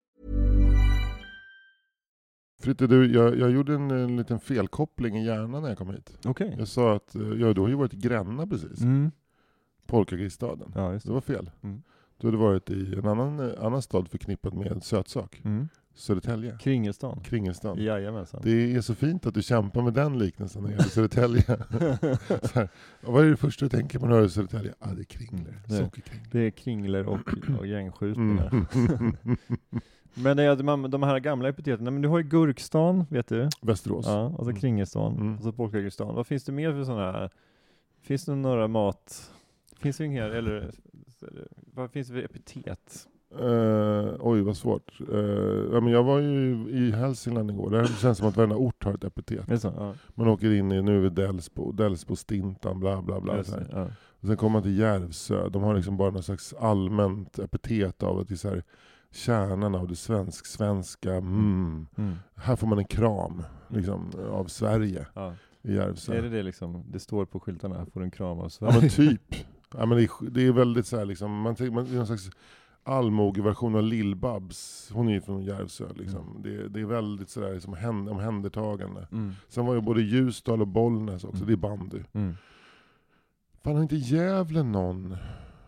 C: Fritte, du, jag gjorde en liten felkoppling i hjärnan när jag kom hit.
B: Okej.
C: Jag sa att du har ju varit i Gränna precis. Polkagrissstaden.
B: Ja, just
C: det var fel. Du hade varit i en annan stad förknippad med sötsak. Södertälje. Kringelstan.
B: Jajamensan.
C: Det är så fint att du kämpar med den liknelsen när det gäller Södertälje. Så här, vad är det första du tänker på när du hör Södertälje? Det är kringler. Sockerkringler.
B: Det är kringler och gängskjutningar. Men de här gamla epiteten, men du har ju Gurkstan, vet du?
C: Västerås.
B: Ja, och så Kringelstan, och så Polkagrisstan. Vad finns det mer för sådana här? Finns det några mat? Finns det inga, eller vad finns det för epitet?
C: Oj, vad svårt. Men jag var ju i Hälsingland igår. Där känns som att varenda ort har ett epitet.
B: Det är så, ja.
C: Man åker in i, nu är Delsbo, Stintan, bla bla bla. Så här.
B: Ja.
C: Och sen kommer man till Järvsö. De har liksom bara någon slags allmänt epitet av att det är så här, kärnan av det svenska. Här får man en kram liksom, av Sverige i Järvsö.
B: Är det liksom, det står på skyltarna, här får en kram av Sverige?
C: Ja, men typ. Ja, men det är väldigt så här, liksom, man det är någon slags allmogeversion av Lill-Babs. Hon är ju från Järvsö. Liksom. Det är väldigt sådär liksom, omhändertagande. Sen var ju både Ljusdal och Bollnäs också. Det är bandy. Fan, har inte Gävle någon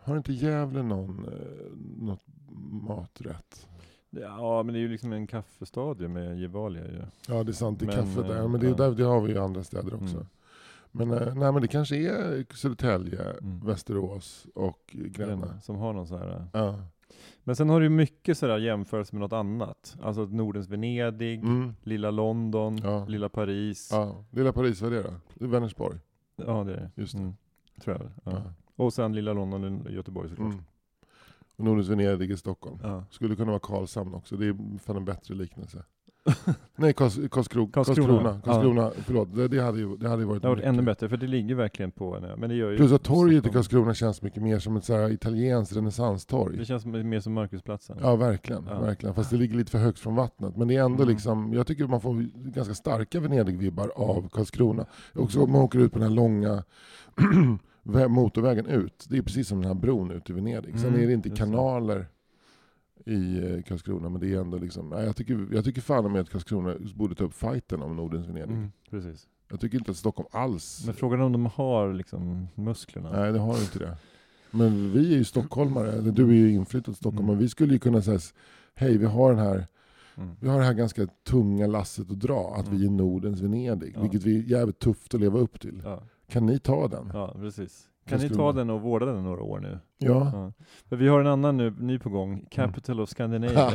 C: något maträtt?
B: Ja, men det är ju liksom en kaffestadie med Gevalia ju.
C: Ja, det är sant, det är kaffe där. Men det har vi ju i andra städer också. Men, men det kanske är Södertälje, Västerås och Gränna
B: som har någon så här.
C: Ja.
B: Men sen har du mycket sådär jämförelse med något annat. Alltså Nordens Venedig, Lilla London, Lilla Paris.
C: Ja, Lilla Paris, vad är det då? Det är Vänersborg.
B: Ja, det är det.
C: Just det.
B: Tror jag. Ja. Och sen Lilla London i Göteborg såklart.
C: Och Nordens Venedig i Stockholm.
B: Ja.
C: Skulle kunna vara Karlshamn också. Det är fan en bättre liknelse. Nej, Karlskrona. Förlåt. Det hade ju varit
B: ännu bättre, för det ligger verkligen på en. Men det gör ju.
C: Plus att torget i Karlskrona känns mycket mer som ett så här italienskt renässanstorg.
B: Det känns mer som Markusplatsen.
C: Ja, verkligen. Fast det ligger lite för högt från vattnet. Men det är ändå liksom, jag tycker man får ganska starka Venedig-vibbar av Karlskrona. Också om man åker ut på den här långa motorvägen ut. Det är precis som den här bron ut i Venedig. Sen är det inte kanaler i Karlskrona, men det är ändå liksom, jag tycker fan med att Karlskrona borde ta upp fighten om Nordens Venedig.
B: Precis.
C: Jag tycker inte att Stockholm alls.
B: Men frågan är om de har liksom musklerna.
C: Nej, det har inte det. Men vi är ju stockholmare, du är ju inflyttad till Stockholm, men vi skulle ju kunna säga, hej, vi har det här ganska tunga lasset att dra, att vi är Nordens Venedig, vilket vi är jävligt tufft att leva upp till. Ja. Kan ni ta den?
B: Ja, precis. Kan ni ta den och vårda den några år nu?
C: Ja.
B: För vi har en annan ny på gång. Capital of Scandinavia.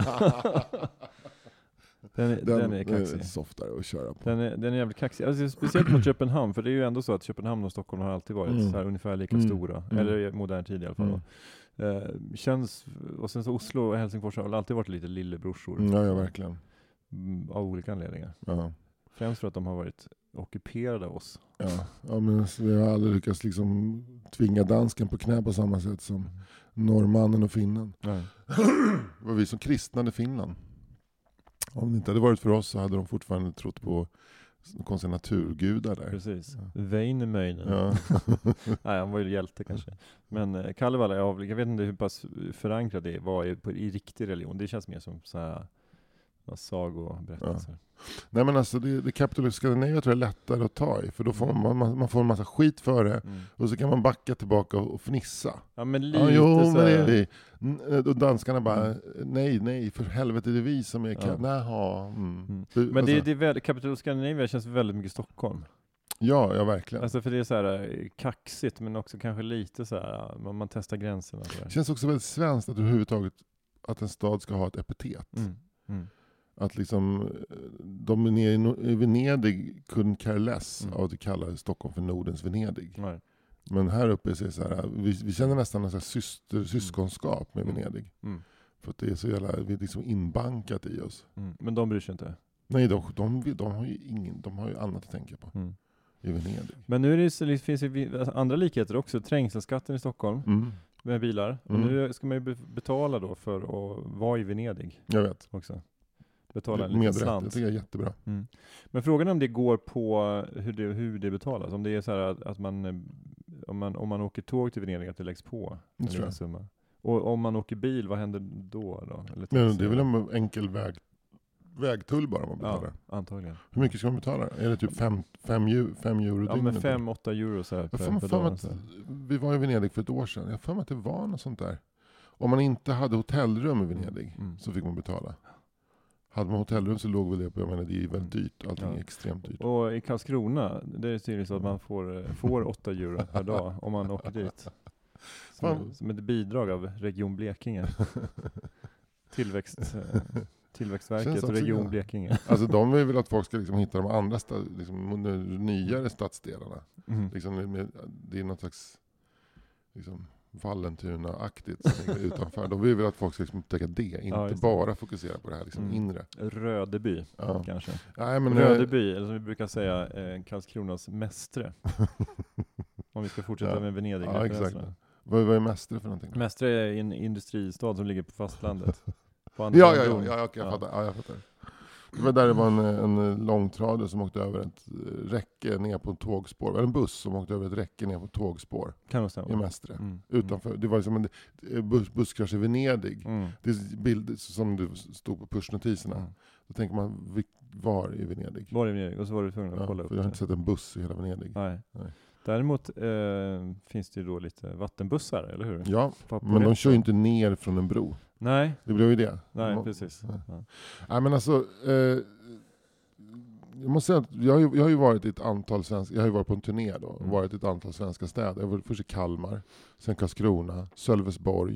B: den är kaxig.
C: Den är softare att köra på.
B: Den är jävligt kaxig. Alltså, speciellt mot Köpenhamn. För det är ju ändå så att Köpenhamn och Stockholm har alltid varit så här ungefär lika stora. Eller i modern tid i alla fall. Känns, och sen så Oslo och Helsingfors har alltid varit lite lillebrorsor.
C: Ja, verkligen.
B: Av olika anledningar.
C: Ja.
B: Främst för att de har varit ockuperade av oss.
C: Ja, men vi har aldrig lyckats liksom tvinga dansken på knä på samma sätt som norrmannen och finnen. Det var vi som kristnade Finland. Om det inte hade varit för oss så hade de fortfarande trott på konstiga naturgudar där.
B: Precis. Väinämöinen.
C: Ja.
B: Nej, han var ju hjälte kanske. Men Kalevala, jag vet inte hur pass förankrad det var i riktig religion. Det känns mer som så här sagoberättelser.
C: Nej, men alltså det Capital of Scandinavia tror jag är lättare att ta i, för då får man får en massa skit för det och så kan man backa tillbaka och fnissa.
B: Ja, men lite så
C: men det är vi. Och danskarna bara nej, för helvete, det är vi som är Men
B: det är väldigt, Capital of Scandinavia känns väldigt mycket Stockholm.
C: Ja, verkligen.
B: Alltså för det är så här kaxigt, men också kanske lite så här, man testar gränserna.
C: Det känns också väldigt svenskt att överhuvudtaget att en stad ska ha ett epitet. Att liksom, de i Venedig couldn't care less av att vi kallar Stockholm för Nordens Venedig.
B: Nej.
C: Men här uppe är det så här, vi känner nästan en syskonskap med Venedig. För att det är så jävla, vi är liksom inbankat i oss.
B: Men de bryr sig inte?
C: Nej, de har ju annat att tänka på i Venedig.
B: Men nu är det finns ju andra likheter också. Trängselskatten i Stockholm med bilar. Och nu ska man ju betala då för att vara i Venedig.
C: Jag vet.
B: Också. Betala en liten slant.
C: Det tycker jag är jättebra.
B: Men frågan är om det går på hur det betalas. Om det är så här att om man åker tåg till Venedig att det läggs på en liten summa. Och om man åker bil, vad händer då? Eller
C: det är väl en enkel vägtull bara man betalar.
B: Ja, antagligen.
C: Hur mycket ska man betala? Är det typ 5 euro?
B: Ja, men 5-8 euro så här per dag.
C: Vi var i Venedig för ett år sedan. Jag får mig att det var något sånt där. Om man inte hade hotellrum i Venedig så fick man betala. Hade man hotellrum så låg väl det på, jag menar, det är väldigt dyrt. Allting är extremt dyrt.
B: Och i Karlskrona, det är tydligt så att man får 8 euro per dag om man åker dit. Som ett bidrag av Region Blekinge. Tillväxtverket och Region Blekinge.
C: Alltså de vill väl att folk ska liksom hitta de andra nyare stadsdelarna. Liksom, det är något slags liksom, Vallentuna-aktigt utanför. De vill väl att folk ska liksom upptäcka det, inte bara fokusera på det här liksom inre.
B: Rödeby kanske.
C: Nej, men
B: Rödeby, eller som vi brukar säga, Karlskronas Mästre. Om vi ska fortsätta med Venedig.
C: Ja, exakt. Vad är Mästre för någonting?
B: Mästre är en industristad som ligger på fastlandet.
C: Jag fattar. Det var där det var en långtradare som åkte över ett räcke ner på ett tågspår. Eller en buss som åkte över ett räcke ner på ett tågspår.
B: Kan det stämma?
C: I Mästre. Utanför. Det var liksom en busskrasch i Venedig. Det är bild som det stod på pushnotiserna. Då tänker man, var i Venedig?
B: Var i Venedig? Och så var du tvungen att kolla upp
C: för jag har inte sett en buss i hela Venedig.
B: Nej. Däremot finns det ju då lite vattenbussar, eller hur?
C: Ja, men de kör ju inte ner från en bro.
B: Nej.
C: Det blev ju det.
B: Nej, precis.
C: Nej, men alltså... jag måste säga att jag har ju varit i ett antal svenska... Jag har ju varit på en turné då. Och varit i ett antal svenska städer. Jag var först i Kalmar. Sen Karlskrona. Sölvesborg.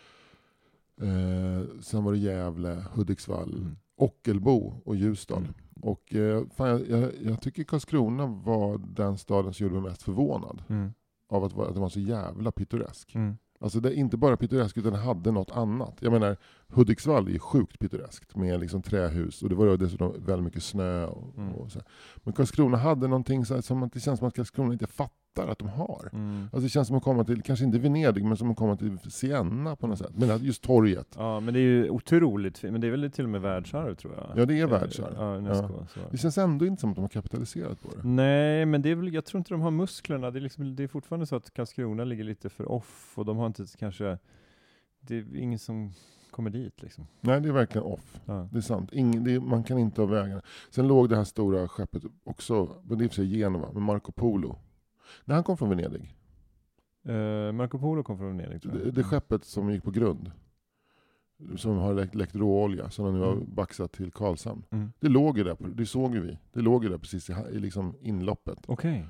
C: Sen var det Gävle. Hudiksvall. Ockelbo och Ljusdal. Och jag tycker Karlskrona var den staden som gjorde mig mest förvånad. Av att det var så jävla pittoresk. Alltså det är inte bara pittoresk utan det hade något annat. Jag menar, Hudiksvall är ju sjukt pittoreskt med liksom trähus. Och det var dessutom väldigt mycket snö. Och så. Men Karlskrona hade någonting så här, som att det känns som att Karlskrona inte fattar att de har. Alltså det känns som att komma till, kanske inte Venedig, men som att komma till Siena på något sätt. Men just torget.
B: Ja, men det är ju otroligt. Men det är väl till och med världsarv, tror jag.
C: Ja, det är världsarv.
B: Ja, UNESCO, så.
C: Det känns ändå inte som att de har kapitaliserat på det.
B: Nej, men det är väl, jag tror inte de har musklerna. Det är fortfarande så att Karlskrona ligger lite för off. Och de har inte kanske... Det är ingen som kommer dit liksom.
C: Nej, det är verkligen off. Ja. Det är sant. Man kan inte ha vägarna. Sen låg det här stora skeppet också, men det är för sig Genova, med Marco Polo. När han kom från Venedig.
B: Marco Polo kom från Venedig, tror jag.
C: Det skeppet som gick på grund. Som har läckt råolja, som nu har baxat till Karlshamn. Det låg ju där, det såg ju vi. Det låg ju där precis i liksom inloppet.
B: Okej.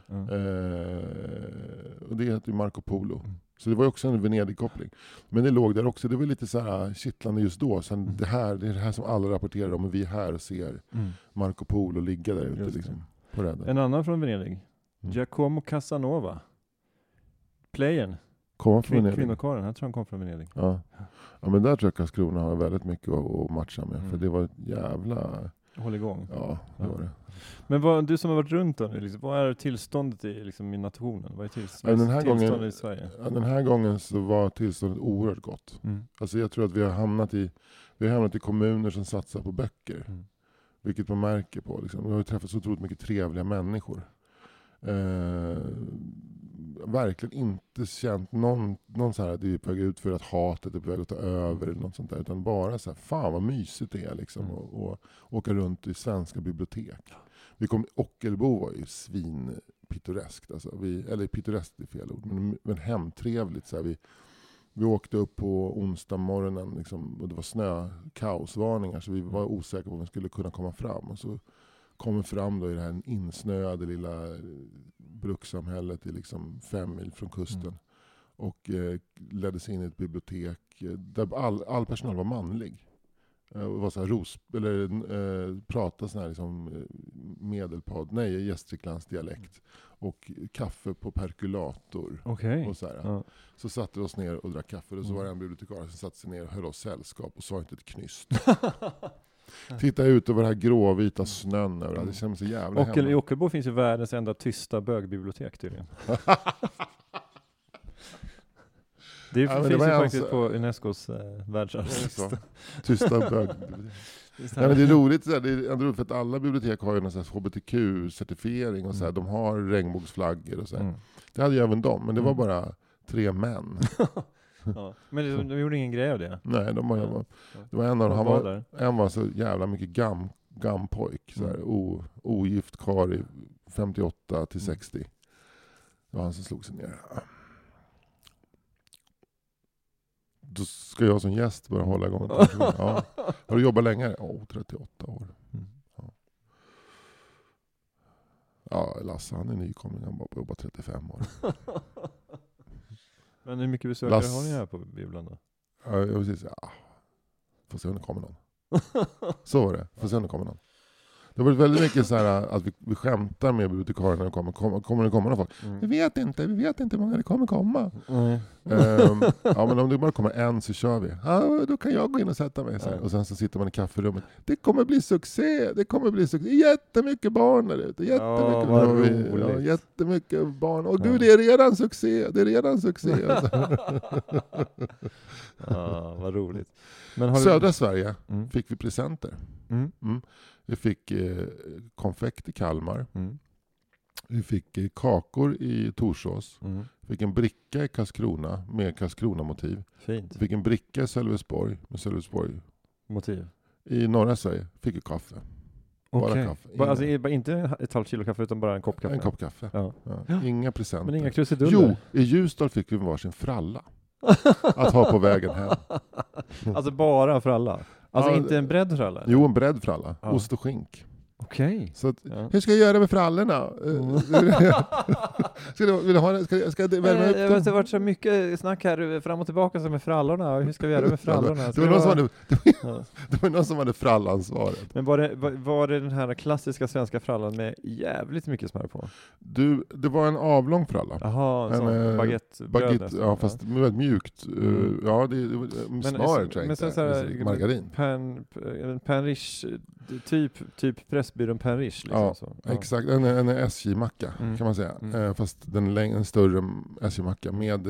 C: Och det heter ju Marco Polo. Så det var ju också en Venedig-koppling. Men det låg där också. Det var lite så här kittlande just då. Sen det är det här som alla rapporterar om. Och vi är här och ser Marco Polo ligga där ute liksom, på rädden.
B: En annan från Venedig. Giacomo Casanova. Playern. Kvinnokaren. Jag tror han kom från Venedig.
C: Ja, men där tror jag Karlskrona har väldigt mycket att matcha med. För det var ett jävla...
B: Håll igång.
C: Ja, det var det.
B: Men du som har varit runt då nu, liksom, vad är tillståndet i nationen? Vad är tillståndet i Sverige?
C: Den här gången så var tillståndet oerhört gott. Alltså jag tror att vi har hamnat i kommuner som satsar på böcker. Vilket man märker på. Liksom. Vi har träffat så otroligt mycket trevliga människor. Verkligen inte känt någon så här att det är på väg ut för att hatet är på väg att ta över eller något sånt där, utan bara så här, fan vad mysigt det är liksom och åka runt i svenska bibliotek. Ockelbo var ju svinpittoreskt alltså, eller pittoreskt är fel ord, men hemtrevligt så här, vi åkte upp på onsdag morgonen liksom, och det var snökaosvarningar så vi var osäkra på om vi skulle kunna komma fram, och så kommer fram då i det här insnöade lilla brukssamhället i liksom 5 mil från kusten. Och ledde sig in i ett bibliotek där all personal var manlig. Och var så här pratade sån här liksom Gästriklands dialekt. Och kaffe på perkulator.
B: Okej.
C: Och så här. Så satte vi oss ner och drack kaffe. Och så var det en bibliotekarie som satte sig ner och höll oss sällskap och sa inte ett knyst. Titta ut över den här gråvita snön överallt. Det känns så jävla hemma.
B: I Ockelbo finns ju världens enda tysta bögbibliotek tydligen. Det finns ju faktiskt på Unescos världsarvslista.
C: Tysta bögbibliotek. Ja, men det är roligt, det är roligt för att alla bibliotek har ju en HBTQ-certifiering och så här, de har regnbågsflaggor och så här. Det hade ju även de, men det var bara 3 män.
B: Ja. Men de gjorde ingen grej av det?
C: Nej, det var en av dem, en var så jävla mycket gampojk, så här, ogift karl i 58 till 60. Det var han som slog sig ner. Då ska jag som gäst börja hålla igång. Ja. Har du jobbat länge? 38 år. Ja, Lasse, han är nykomling. Han bara jobbat 35 år.
B: Men hur mycket besökare har ni här på bibblan då?
C: Ja, jag vill säga, får se om det kommer någon. Så var det. Får se om det kommer någon. Det har varit väldigt mycket så här att vi skämtar med bibliotekarierna när kommer det komma någon folk. Vi vet inte hur många det kommer komma. Ja, men om det bara kommer en så kör vi. Ja, då kan jag gå in och sätta mig så här. Och sen så sitter man i kafferummet. Det kommer bli succé. Jättemycket barn där ute. Jättemycket barn. Och gud, det är redan succé.
B: Ja, vad roligt.
C: Södra Sverige fick vi presenter. Vi fick konfekt i Kalmar. Vi fick kakor i Torsås. Vi fick en bricka i Karlskrona med Karlskrona-motiv.
B: Fint.
C: Vi fick en bricka i Sölvesborg med Sölvesborg-motiv. I norra Sverige fick vi kaffe. Bara kaffe.
B: Alltså inte ett halvt kilo kaffe utan bara en kopp kaffe?
C: En kopp kaffe. Ja. Inga presenter.
B: Men inga krusiduller?
C: Jo, i Ljusdal fick vi varsin fralla. Att ha på vägen hem.
B: Alltså bara fralla? Alltså inte en bredd fralla?
C: Jo, en bredd fralla. Ost och skink.
B: Okej.
C: Så hur ska jag göra med frallorna? Ska jag värma upp dem?
B: Det har varit så mycket snack här fram och tillbaka som med frallorna. Hur ska vi göra med frallorna?
C: Det var någon som hade frallansvaret.
B: Men var det den här klassiska svenska frallan med jävligt mycket smör på?
C: Det var en avlång fralla.
B: Jaha, en baguette.
C: Ja, fast väldigt mjukt. Ja, det är smör, margarin.
B: Panrish, typ Pressbyrån Panrish. Liksom,
C: ja, så. Exakt. En SJ-macka kan man säga. Fast en större SJ-macka med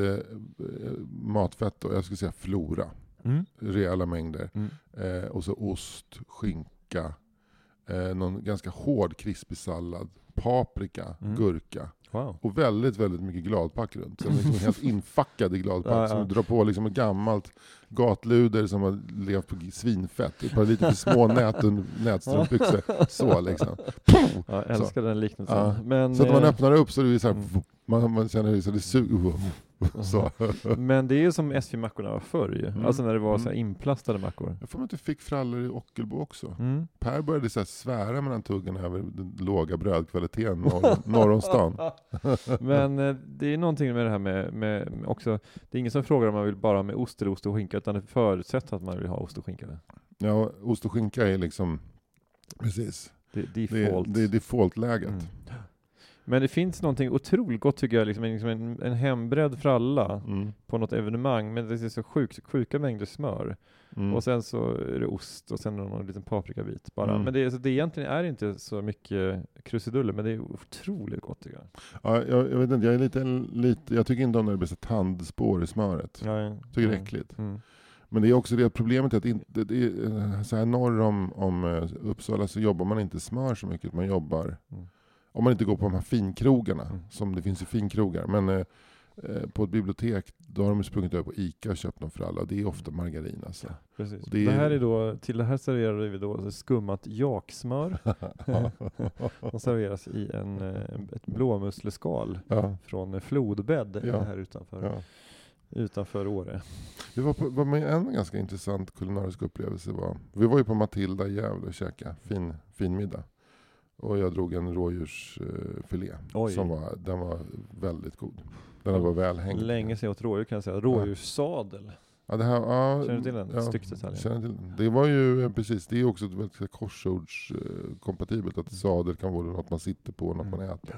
C: matfett och jag skulle säga flora. Rejäla mängder. Och så ost, skinka, någon ganska hård krispig sallad, paprika, gurka.
B: Wow. Och
C: väldigt, väldigt mycket gladpack runt. Som liksom helt infackad i gladpack. Som drar på liksom ett gammalt gatluder som har levt på svinfett. Ett par lite för små nätstrumpbyxor. Så liksom.
B: Jag älskar den liknelsen.
C: Ja.
B: Men,
C: så att man öppnar upp så det är så här, man känner hur det suger. Så.
B: Men det är ju som SJ-mackorna var förr ju. Alltså när det var så här inplastade mackor.
C: Jag får man inte fick frallor i Ockelbo också. Per började så här svära mellan tuggarna över den låga brödkvaliteten norr om stan.
B: Men det är någonting med det här med också, det är ingen som frågar om man vill bara med ost eller ost och skinka, utan det förutsätter att man vill ha ost och skinka.
C: Ja, ost och skinka är liksom precis.
B: Det är
C: default-läget.
B: Men det finns någonting otroligt gott tycker jag, liksom en hembredd fralla på något evenemang, men det är så sjuka mängder smör. Och sen så är det ost och sen någon liten paprikabit bara. Men det egentligen är inte så mycket krusiduller, men det är otroligt gott tycker jag.
C: Ja, jag vet inte, jag är lite jag tycker inte om när det blir så tandspår i smöret.
B: Ja.
C: Tycker det är äckligt. Men det är också det problemet att det är så här norr om Uppsala så jobbar man inte smör så mycket, man jobbar om man inte går på de här finkrogarna som det finns i finkrogar. Men på ett bibliotek då har de sprungit över på Ica och köpt dem för alla. Det är ofta margarin alltså.
B: Precis. Det här är då, till det här serverar vi då skummat jaksmör. De serveras i ett blåmussleskal från flodbädd här utanför Åre.
C: Vi var med en ganska intressant kulinarisk upplevelse. Vi var ju på Matilda i Gävle och käkade fin middag. Och jag drog en rådjursfilé. Den var väldigt god. Den var väl hängd.
B: Länge sedan jag åt rådjur kan jag säga. Rådjurssadel.
C: Ja, det här,
B: känner du till den? Styckdetaljen.
C: Det var ju precis, det är också ett väldigt korsordskompatibelt att sadel kan vara något man sitter på, något man äter.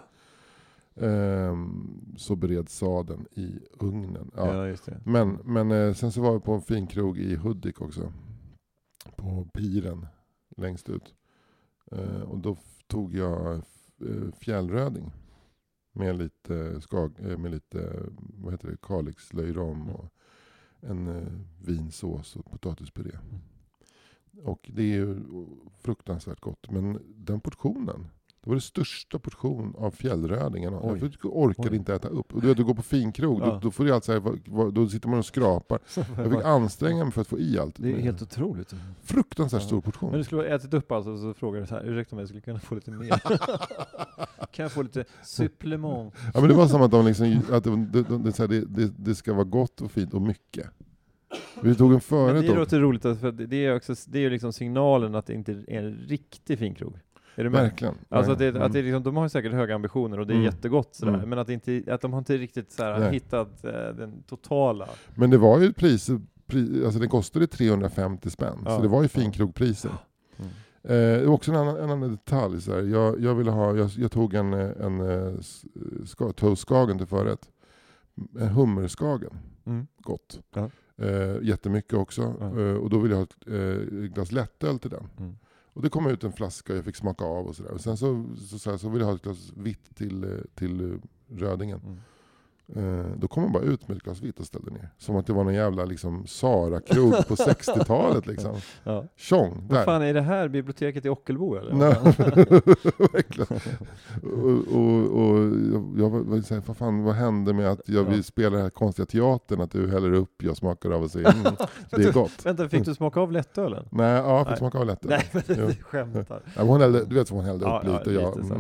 C: Så bereds sadeln i ugnen. Ja.
B: Just det.
C: Men sen så var vi på en fin krog i Hudik också. På piren längst ut. Och då tog jag fjällröding med lite vad heter det, Kalixlöjrom och en vinsås och potatispuré. Och det är ju fruktansvärt gott. Men den portionen, det var det största portion av fjällrödingen. Jag orkade inte äta upp. Och du går på finkrog, då får du allt så här, då sitter man och skrapar. Jag fick anstränga mig för att få i allt.
B: Det är helt otroligt.
C: Fruktansvärt stor portion.
B: Men du skulle ha ätit upp alltså, så frågar du så här, ursäkta mig, jag skulle kunna få lite mer. Kan jag få lite supplement?
C: Ja, men det var som att de liksom, att det ska vara gott och fint och mycket. Vi tog en förrätt.
B: Men det låter roligt, för det är ju liksom signalen att det inte är en riktig finkrog. Är det
C: verkligen?
B: Alltså att det liksom, de har säkert höga ambitioner och det är jättegott sådär, men att de har inte riktigt såhär hittat den totala.
C: Men det var ju alltså den kostade 350 spänn, så det var ju finkrogpriser. Det var också en annan detalj så här. Jag tog en toastskagen till förrätt. En hummerskagen. Gott. Jättemycket också. Och då ville jag ha ett glas lättöl till den. Och det kom ut en flaska, jag fick smaka av och sådär. Och sen så ville jag ha ett glas vitt till rödingen. Då kom man bara ut med ett glas vitt och ställde ner. Som att det var någon jävla liksom Sara-krog på 60-talet liksom. Tjong,
B: vad fan är det här? Biblioteket i Ockelbo eller?
C: Nej, verkligen. Och jag var så här, vad hände med att vi spelar den här konstiga teatern, att du häller upp, jag smakar av och säger det är gott.
B: Vänta, fick du smaka av lättölen?
C: Nej, jag fick smaka av lättölen.
B: Nej, men du skämtar.
C: Ja, du vet som hon hällde upp lite.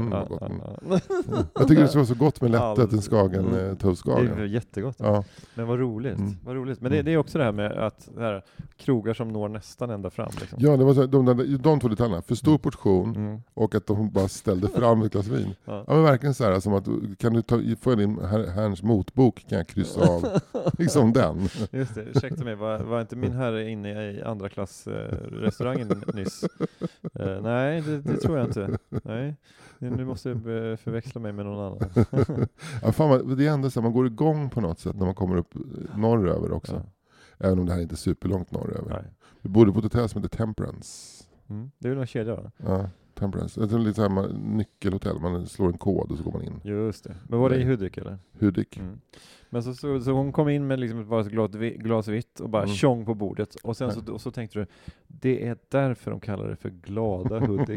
C: Jag tycker det var så gott med lättöl, en Skagen toastskagen.
B: Det är jättegott. Men vad roligt. Vad roligt. Men det är också det här med att här, krogar som når nästan ända fram. Liksom.
C: Ja, det var så, de två detaljerna. För stor portion och att de bara ställde fram ett glas vin. Ja, men verkligen så här, som att kan du få din herrns motbok, kan jag kryssa av. Liksom den.
B: Just det, ursäkta mig. Var inte min herre inne i andra klass restaurangen nyss? Nej, det tror jag inte. Nej. Nu måste jag förväxla mig med någon annan.
C: Ja, fan, det är ändå så att man går igång på något sätt när man kommer upp norröver också. Ja. Även om det här inte är superlångt norröver. Nej. Vi bodde på ett hotell som heter Temperance.
B: Det är väl någon kedja, va?
C: Ja, Temperance. Det är lite så här nyckelhotell. Man slår en kod och så går man in.
B: Just det. Men var det i Hudik eller?
C: Hudik.
B: Men så hon kom in med liksom ett glas vitt och bara tjong på bordet. Och sen så tänkte du, det är därför de kallar det för glada Hudik.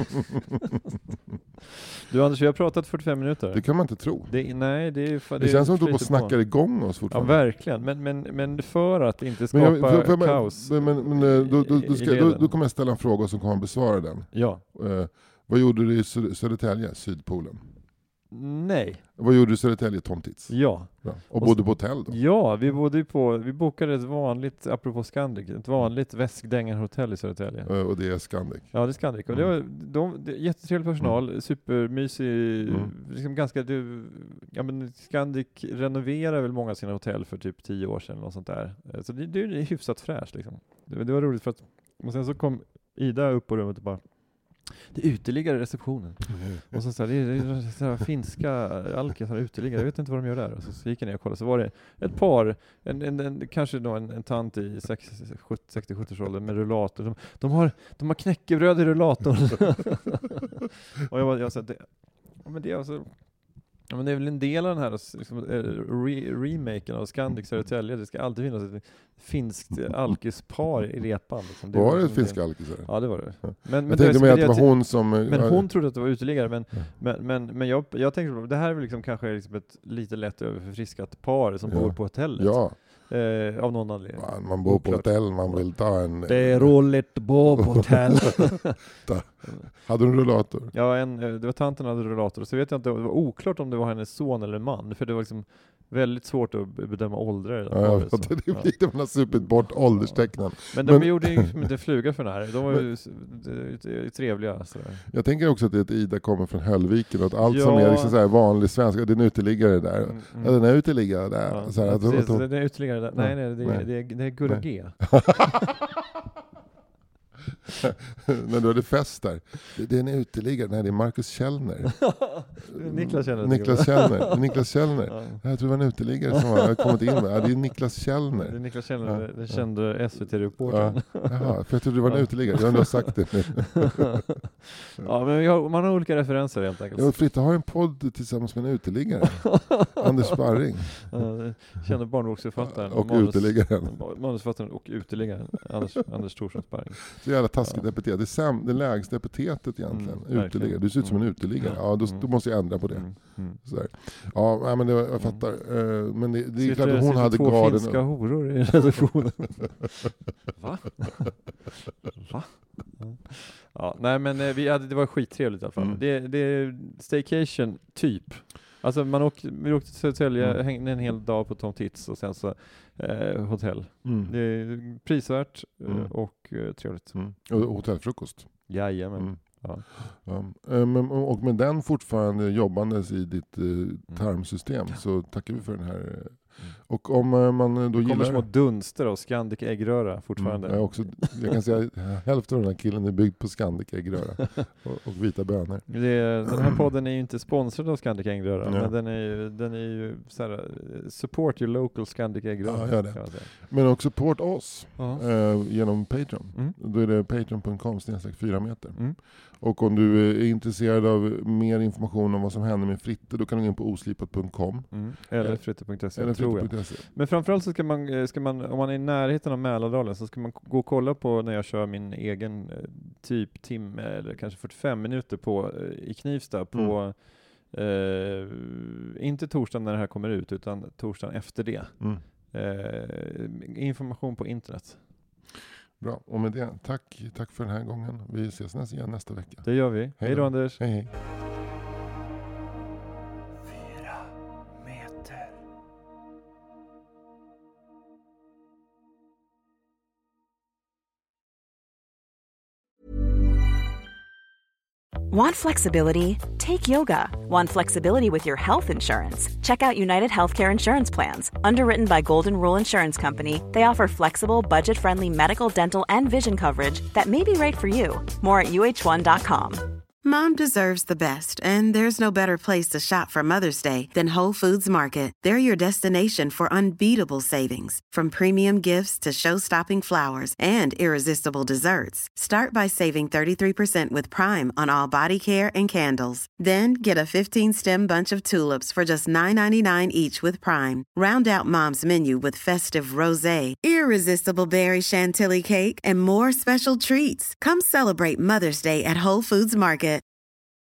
B: Du Anders, vi har pratat 45 minuter.
C: Det kan man inte tro.
B: Det
C: känns som att du bara snackar igång oss fortfarande.
B: Ja, verkligen. Men för att inte skapa kaos.
C: Då kommer jag ställa en fråga som kommer besvara den.
B: Ja.
C: Vad gjorde du i Södertälje, Sydpolen?
B: Nej.
C: Vad gjorde du i Södertälje, Tom Tits?
B: Ja.
C: Och bodde på hotell då?
B: Ja, vi bokade ett vanligt, apropå Scandic, ett vanligt väskdängarhotell i Södertälje.
C: Och det är Scandic?
B: Ja, det är Scandic. Och det var jättetrevlig personal, supermysig, liksom ganska, men Scandic renoverar väl många av sina hotell för typ 10 år sedan och sånt där. Så det är hyfsat fräscht liksom. Det var roligt för att, och sen så kom Ida upp på rummet och bara, det är uteliggare i receptionen. Och så det är så här finska alkisar uteliggare. Jag vet inte vad de gör där. Och så gick jag ner och kollade. Så var det ett par, kanske då en tant i 60-70-årsåldern med rullator. De har knäckebröd i rullatorn. Och jag sa men det är alltså... Ja, men det är väl en del av den här liksom, remaken av Scandic Södertälje. Det ska alltid finnas ett finskt alkispar i repan. Liksom. Det
C: var det ett finskt alkisar?
B: Ja, det var det. Men
C: jag tänkte med att det var hon som...
B: Men hon trodde att det var uteliggare. Men jag tänkte att det här är liksom kanske liksom ett lite lätt överförfriskat par som bor på hotellet.
C: Ja.
B: Av någon anledning.
C: Man bor på hotell, man vill ta en...
B: Det är roligt att bo på hotell.
C: Hade du en rullator?
B: Ja, det var tanten hade rullator. Så vet jag inte, det var oklart om det var hennes son eller man. För det var liksom väldigt svårt att bedöma åldrar.
C: Det man har supit bort ålderstecknen.
B: Men gjorde ju inte fluga för det här. De var ju trevliga. Sådär.
C: Jag tänker också att Ida kommer från Höllviken och att allt som är liksom så här vanlig svenska, det är en uteliggare där. Ja, den är uteliggare där.
B: Ja,
C: så här,
B: den är uteliggare där. Nej, det är Gurra G.
C: När du hade fest där. Det är en uteliggare. Nej, det är Marcus Källner.
B: Niklas
C: Källner. Ja. Jag tror det var en uteliggare som har kommit in med. Ja, det är Niklas Källner.
B: Det är Niklas Källner, den kände SVT-reportern.
C: Jaha, för jag trodde det var en uteliggare. Jag har sagt det nu.
B: Ja, men man har olika referenser helt enkelt.
C: Ja, Fritte har en podd tillsammans med en uteliggare. Anders Sparring.
B: Känner barnboksförfattaren.
C: Och uteliggaren.
B: Manusförfattaren och uteliggaren. Anders Thorsson Sparring.
C: Så jävla taskigt epitet. Det är det lägsta epitetet egentligen. Uteliggare. Du ser ut som en uteliggare. Ja, då måste jag ändra på det. Så ja, men jag fattar. Men det är klart att hon hade
B: två finska horor i redaktionen. Va? Ja, nej, men det var skittrevligt i alla fall. Det är staycation typ. Alltså vi åkte till Södertälje, hängde en hel dag på Tom Tits och sen så hotell. Det är prisvärt och trevligt.
C: Och hotellfrukost.
B: Jajamän. Ja.
C: Och med den fortfarande jobbandes i ditt tarmsystem så tackar vi för den här. Och om man då gillar...
B: kommer små dunster och Scandic äggröra fortfarande.
C: Jag kan säga hälften av den här killen är byggd på Scandic äggröra och vita bönor.
B: Den här podden är ju inte sponsrad av Scandic äggröra, men den är ju så här, support your local Scandic äggröra.
C: Ja, det. Men också support oss genom Patreon. Då är det patreon.com/4 meter. Och om du är intresserad av mer information om vad som händer med Fritte, då kan du gå in på oslipat.com.
B: Eller fritte.se, tror jag. Men framförallt så ska man, om man är i närheten av Mälardalen, så ska man gå och kolla på när jag kör min egen typ timme eller kanske 45 minuter i Knivsta på inte torsdagen när det här kommer ut, utan torsdagen efter det. Information på internet.
C: Bra, och med det, tack för den här gången. Vi ses igen nästa vecka.
B: Det gör vi. Hej då, Anders.
C: Hej.
D: 4 meter.
H: Want flexibility? Take yoga. Want flexibility with your health insurance? Check out United Healthcare Insurance Plans. Underwritten by Golden Rule Insurance Company, they offer flexible, budget-friendly medical, dental, and vision coverage that may be right for you. More at uh1.com.
I: Mom deserves the best, and there's no better place to shop for Mother's Day than Whole Foods Market. They're your destination for unbeatable savings, from premium gifts to show-stopping flowers and irresistible desserts. Start by saving 33% with Prime on all body care and candles. Then get a 15-stem bunch of tulips for just $9.99 each with Prime. Round out Mom's menu with festive rosé, irresistible berry chantilly cake, and more special treats. Come celebrate Mother's Day at Whole Foods Market.